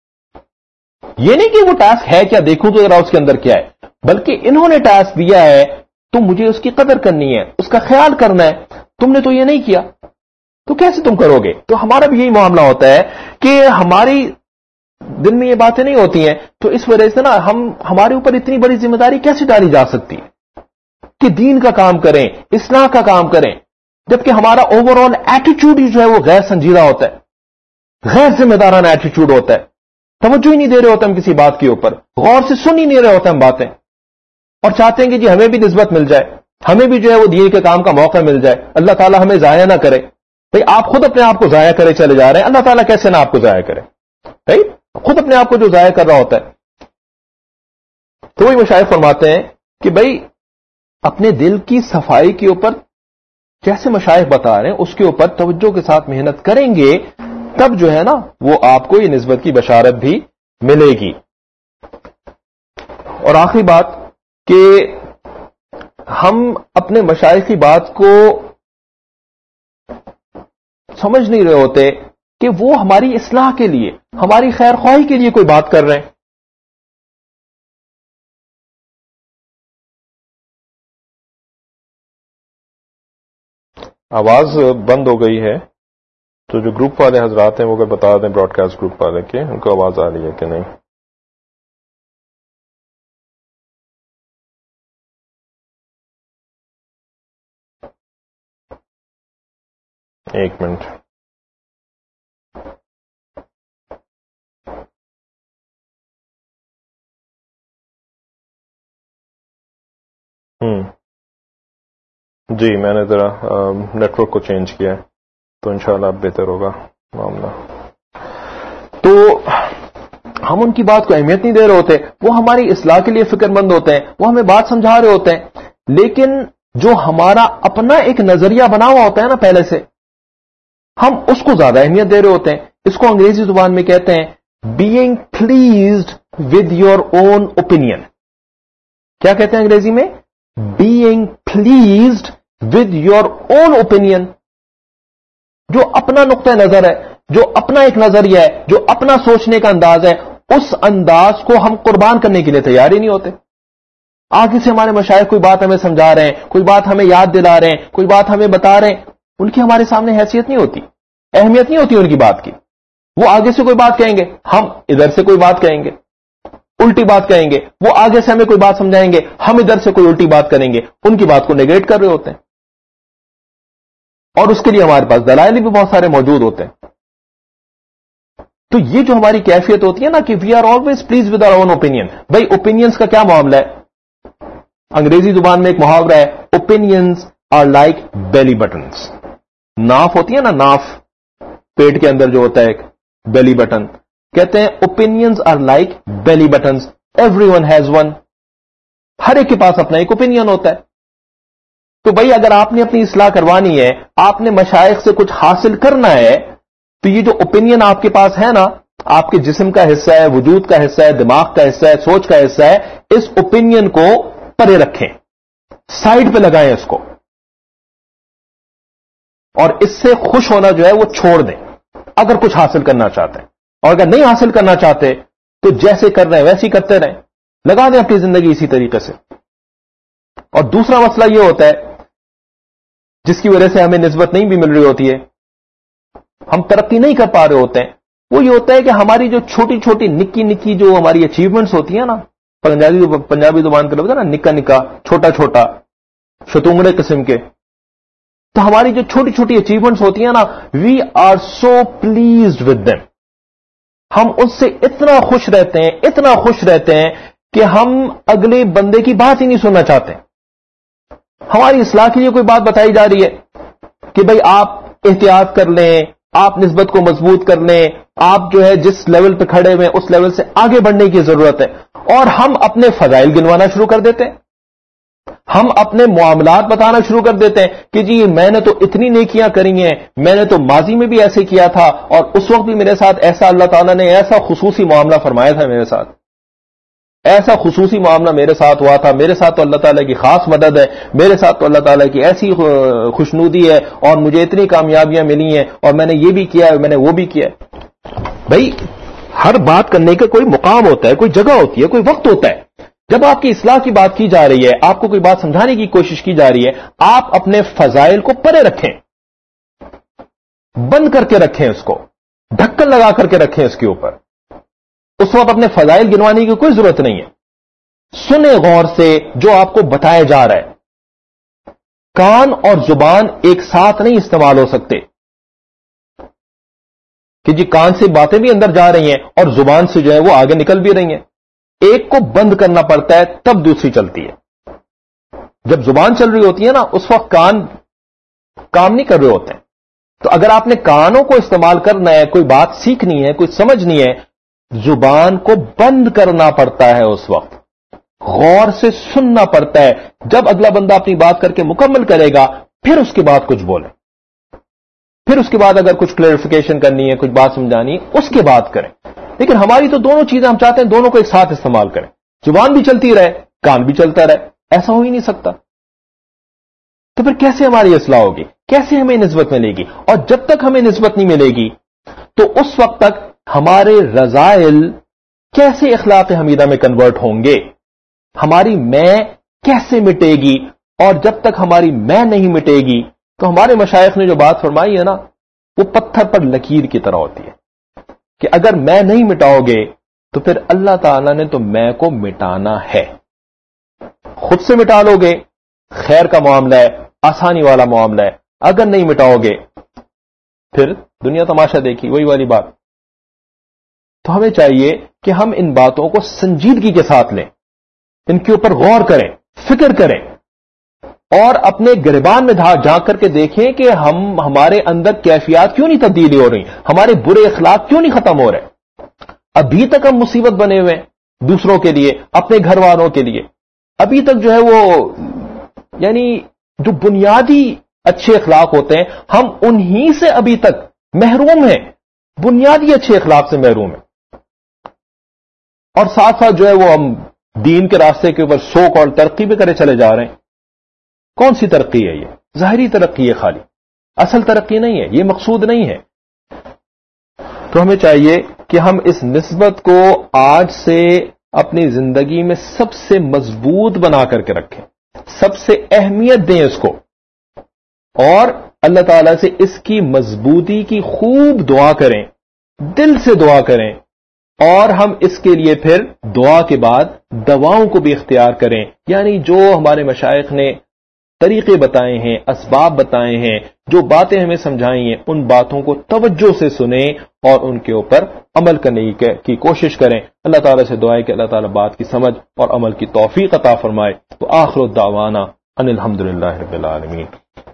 یہ نہیں کہ وہ ٹاسک ہے کیا، دیکھوں تو ذرا اس کے اندر کیا ہے، بلکہ انہوں نے ٹاسک دیا ہے تو مجھے اس کی قدر کرنی ہے، اس کا خیال کرنا ہے. تم نے تو یہ نہیں کیا، تو کیسے تم کرو گے؟ تو ہمارا بھی یہی معاملہ ہوتا ہے کہ ہماری دل میں یہ باتیں نہیں ہوتی ہیں، تو اس وجہ سے نا ہم ہمارے اوپر اتنی بڑی ذمہ داری کیسے ڈالی جا سکتی ہے کہ دین کا کام کریں، اصلاح کا کام کریں، جبکہ ہمارا اوور آل ایٹیٹیوڈ جو ہے وہ غیر سنجیدہ ہوتا ہے، غیر ذمہ دارانہ ایٹیٹیوڈ ہوتا ہے. توجہ ہی نہیں دے رہے ہوتے ہم کسی بات کے اوپر، غور سے سن ہی نہیں رہے ہوتے ہم باتیں، اور چاہتے ہیں کہ جی ہمیں بھی نسبت مل جائے، ہمیں بھی جو ہے وہ دین کے کام کا موقع مل جائے، اللہ تعالیٰ ہمیں ضائع نہ کرے. بھئی آپ خود اپنے آپ کو ضائع کرے چلے جا رہے ہیں، اللہ تعالیٰ کیسے نہ آپ کو ضائع کرے؟ بھئی خود اپنے آپ کو جو ضائع کر رہا ہوتا ہے. تو وہی مشائخ فرماتے ہیں کہ بھئی اپنے دل کی صفائی کے اوپر جیسے مشائخ بتا رہے ہیں اس کے اوپر توجہ کے ساتھ محنت کریں گے، تب جو ہے نا وہ آپ کو یہ نسبت کی بشارت بھی ملے گی. اور آخری بات کہ ہم اپنے مشائخ کی بات کو سمجھ نہیں رہے ہوتے کہ وہ ہماری اصلاح کے لیے، ہماری خیر خواہی کے لیے کوئی بات کر رہے ہیں. آواز بند ہو گئی ہے، تو جو گروپ والے حضرات ہیں وہ اگر بتا دیں، براڈ کاسٹ گروپ والے کے، ان کو آواز آ رہی ہے کہ نہیں؟ ایک منٹ. ہم جی میں نے ذرا نیٹ ورک کو چینج کیا ہے، تو انشاءاللہ اب بہتر ہوگا معاملہ. تو ہم ان کی بات کو اہمیت نہیں دے رہے ہوتے، وہ ہماری اصلاح کے لیے فکر مند ہوتے ہیں، وہ ہمیں بات سمجھا رہے ہوتے ہیں، لیکن جو ہمارا اپنا ایک نظریہ بنا ہوا ہوتا ہے نا پہلے سے، ہم اس کو زیادہ اہمیت دے رہے ہوتے ہیں. اس کو انگریزی زبان میں کہتے ہیں being pleased with your own opinion. کیا کہتے ہیں انگریزی میں؟ being pleased with your own opinion. جو اپنا نقطہ نظر ہے، جو اپنا ایک نظریہ ہے، جو اپنا سوچنے کا انداز ہے، اس انداز کو ہم قربان کرنے کے لیے تیار ہی نہیں ہوتے. آگے سے ہمارے مشائخ کوئی بات ہمیں سمجھا رہے ہیں، کوئی بات ہمیں یاد دلا رہے ہیں، کوئی بات ہمیں بتا رہے ہیں، ان کی ہمارے سامنے حیثیت نہیں ہوتی، اہمیت نہیں ہوتی ان کی بات کی. وہ آگے سے کوئی بات کہیں گے، ہم ادھر سے کوئی بات کہیں گے، الٹی بات کہیں گے. وہ آگے سے ہمیں کوئی بات سمجھائیں گے، ہم ادھر سے کوئی الٹی بات کریں گے، ان کی بات کو نیگیٹ کر رہے ہوتے ہیں. اور اس کے لیے ہمارے پاس دلائل بھی بہت سارے موجود ہوتے ہیں. تو یہ جو ہماری کیفیت ہوتی ہے نا کہ we are always pleased with our own opinion. بھائی اوپینینس کا کیا معاملہ ہے؟ انگریزی زبان میں ایک محاورہ ہے، opinions are like belly buttons. ناف ہوتی ہے نا، ناف پیٹ کے اندر جو ہوتا ہے ایک بیلی بٹن، کہتے ہیں opinions are like belly buttons, every one has one. ہر ایک کے پاس اپنا ایک اوپینین ہوتا ہے. تو بھائی اگر آپ نے اپنی اصلاح کروانی ہے، آپ نے مشائخ سے کچھ حاصل کرنا ہے، تو یہ جو اوپینین آپ کے پاس ہے نا، آپ کے جسم کا حصہ ہے، وجود کا حصہ ہے، دماغ کا حصہ ہے، سوچ کا حصہ ہے، اس اوپینین کو پرے رکھیں، سائڈ پہ لگائیں اس کو، اور اس سے خوش ہونا جو ہے وہ چھوڑ دیں اگر کچھ حاصل کرنا چاہتے ہیں. اور اگر نہیں حاصل کرنا چاہتے تو جیسے کر رہے ہیں ویسے ہی کرتے رہیں، لگا دیں اپنی زندگی اسی طریقے سے. اور دوسرا مسئلہ یہ ہوتا ہے جس کی وجہ سے ہمیں نسبت نہیں بھی مل رہی ہوتی ہے، ہم ترقی نہیں کر پا رہے ہوتے ہیں، وہ یہ ہوتا ہے کہ ہماری جو چھوٹی چھوٹی نکی نکی جو ہماری اچیومنٹس ہوتی ہیں نا، پنجابی پنجابی زبان کا لفظ ہے نا نکا نکا، چھوٹا چھوٹا، شتونگڑے قسم کے، تو ہماری جو چھوٹی چھوٹی اچیومنٹس ہوتی ہیں نا، we are so pleased with them. ہم اس سے اتنا خوش رہتے ہیں، اتنا خوش رہتے ہیں کہ ہم اگلے بندے کی بات ہی نہیں سننا چاہتے. ہماری اصلاح کے لیے کوئی بات بتائی جا رہی ہے کہ بھئی آپ احتیاط کر لیں، آپ نسبت کو مضبوط کر لیں، آپ جو ہے جس لیول پہ کھڑے ہوئے اس لیول سے آگے بڑھنے کی ضرورت ہے، اور ہم اپنے فضائل گنوانا شروع کر دیتے ہیں، ہم اپنے معاملات بتانا شروع کر دیتے ہیں کہ جی میں نے تو اتنی نیکیاں کری ہیں، میں نے تو ماضی میں بھی ایسے کیا تھا، اور اس وقت بھی میرے ساتھ ایسا اللہ تعالیٰ نے ایسا خصوصی معاملہ فرمایا تھا، میرے ساتھ ایسا خصوصی معاملہ میرے ساتھ ہوا تھا، میرے ساتھ تو اللہ تعالیٰ کی خاص مدد ہے، میرے ساتھ تو اللہ تعالیٰ کی ایسی خوشنودی ہے، اور مجھے اتنی کامیابیاں ملی ہیں، اور میں نے یہ بھی کیا ہے، میں نے وہ بھی کیا ہے. بھائی ہر بات کرنے کا کوئی مقام ہوتا ہے، کوئی جگہ ہوتی ہے، کوئی وقت ہوتا ہے. جب آپ کی اصلاح کی بات کی جا رہی ہے، آپ کو کوئی بات سمجھانے کی کوشش کی جا رہی ہے، آپ اپنے فضائل کو پرے رکھیں، بند کر کے رکھیں، اس کو ڈھکن لگا کر کے رکھیں اس کے اوپر. اس وقت اپنے فضائل گنوانے کی کوئی ضرورت نہیں ہے. سنیں غور سے جو آپ کو بتایا جا رہا ہے. کان اور زبان ایک ساتھ نہیں استعمال ہو سکتے کہ جی کان سے باتیں بھی اندر جا رہی ہیں اور زبان سے جو ہے وہ آگے نکل بھی رہی ہیں. ایک کو بند کرنا پڑتا ہے تب دوسری چلتی ہے. جب زبان چل رہی ہوتی ہے نا اس وقت کان کام نہیں کر رہے ہوتے ہیں. تو اگر آپ نے کانوں کو استعمال کرنا ہے، کوئی بات سیکھنی ہے، کوئی سمجھنی ہے، زبان کو بند کرنا پڑتا ہے. اس وقت غور سے سننا پڑتا ہے. جب اگلا بندہ اپنی بات کر کے مکمل کرے گا پھر اس کے بعد کچھ بولیں، پھر اس کے بعد اگر کچھ کلیریفیکیشن کرنی ہے، کچھ بات سمجھانی ہے، اس کے بعد کریں. لیکن ہماری تو دونوں چیزیں ہم چاہتے ہیں دونوں کو ایک ساتھ استعمال کریں، زبان بھی چلتی رہے، کان بھی چلتا رہے. ایسا ہو ہی نہیں سکتا. تو پھر کیسے ہماری اصلاح ہوگی؟ کیسے ہمیں نسبت ملے گی؟ اور جب تک ہمیں نسبت نہیں ملے گی تو اس وقت تک ہمارے رذائل کیسے اخلاق حمیدہ میں کنورٹ ہوں گے؟ ہماری میں کیسے مٹے گی؟ اور جب تک ہماری میں نہیں مٹے گی تو ہمارے مشائخ نے جو بات فرمائی ہے نا وہ پتھر پر لکیر کی طرح ہوتی ہے کہ اگر میں نہیں مٹاؤ گے تو پھر اللہ تعالیٰ نے تو میں کو مٹانا ہے. خود سے مٹا لو گے خیر کا معاملہ ہے، آسانی والا معاملہ ہے. اگر نہیں مٹاؤ گے پھر دنیا تماشا دیکھی، وہی والی بات. تو ہمیں چاہیے کہ ہم ان باتوں کو سنجیدگی کے ساتھ لیں، ان کے اوپر غور کریں، فکر کریں، اور اپنے گریبان میں جھانک کر کے دیکھیں کہ ہم ہمارے اندر کیفیات کیوں نہیں تبدیلی ہو رہی، ہمارے برے اخلاق کیوں نہیں ختم ہو رہے. ابھی تک ہم مصیبت بنے ہوئے ہیں دوسروں کے لیے، اپنے گھر والوں کے لیے. ابھی تک جو ہے وہ یعنی جو بنیادی اچھے اخلاق ہوتے ہیں ہم انہی سے ابھی تک محروم ہیں، بنیادی اچھے اخلاق سے محروم ہیں. اور ساتھ ساتھ جو ہے وہ ہم دین کے راستے کے اوپر سو کال ترقی بھی کرے چلے جا رہے ہیں. کون سی ترقی ہے یہ؟ ظاہری ترقی ہے خالی، اصل ترقی نہیں ہے، یہ مقصود نہیں ہے. تو ہمیں چاہیے کہ ہم اس نسبت کو آج سے اپنی زندگی میں سب سے مضبوط بنا کر کے رکھیں، سب سے اہمیت دیں اس کو، اور اللہ تعالیٰ سے اس کی مضبوطی کی خوب دعا کریں، دل سے دعا کریں. اور ہم اس کے لیے پھر دعا کے بعد دواؤں کو بھی اختیار کریں، یعنی جو ہمارے مشائخ نے طریقے بتائے ہیں، اسباب بتائے ہیں، جو باتیں ہمیں سمجھائی ہیں، ان باتوں کو توجہ سے سنیں اور ان کے اوپر عمل کرنے کی کوشش کریں. اللہ تعالیٰ سے دعائیں کہ اللہ تعالیٰ بات کی سمجھ اور عمل کی توفیق عطا فرمائے. تو آخر الدعوانا ان الحمد للہ رب العالمین.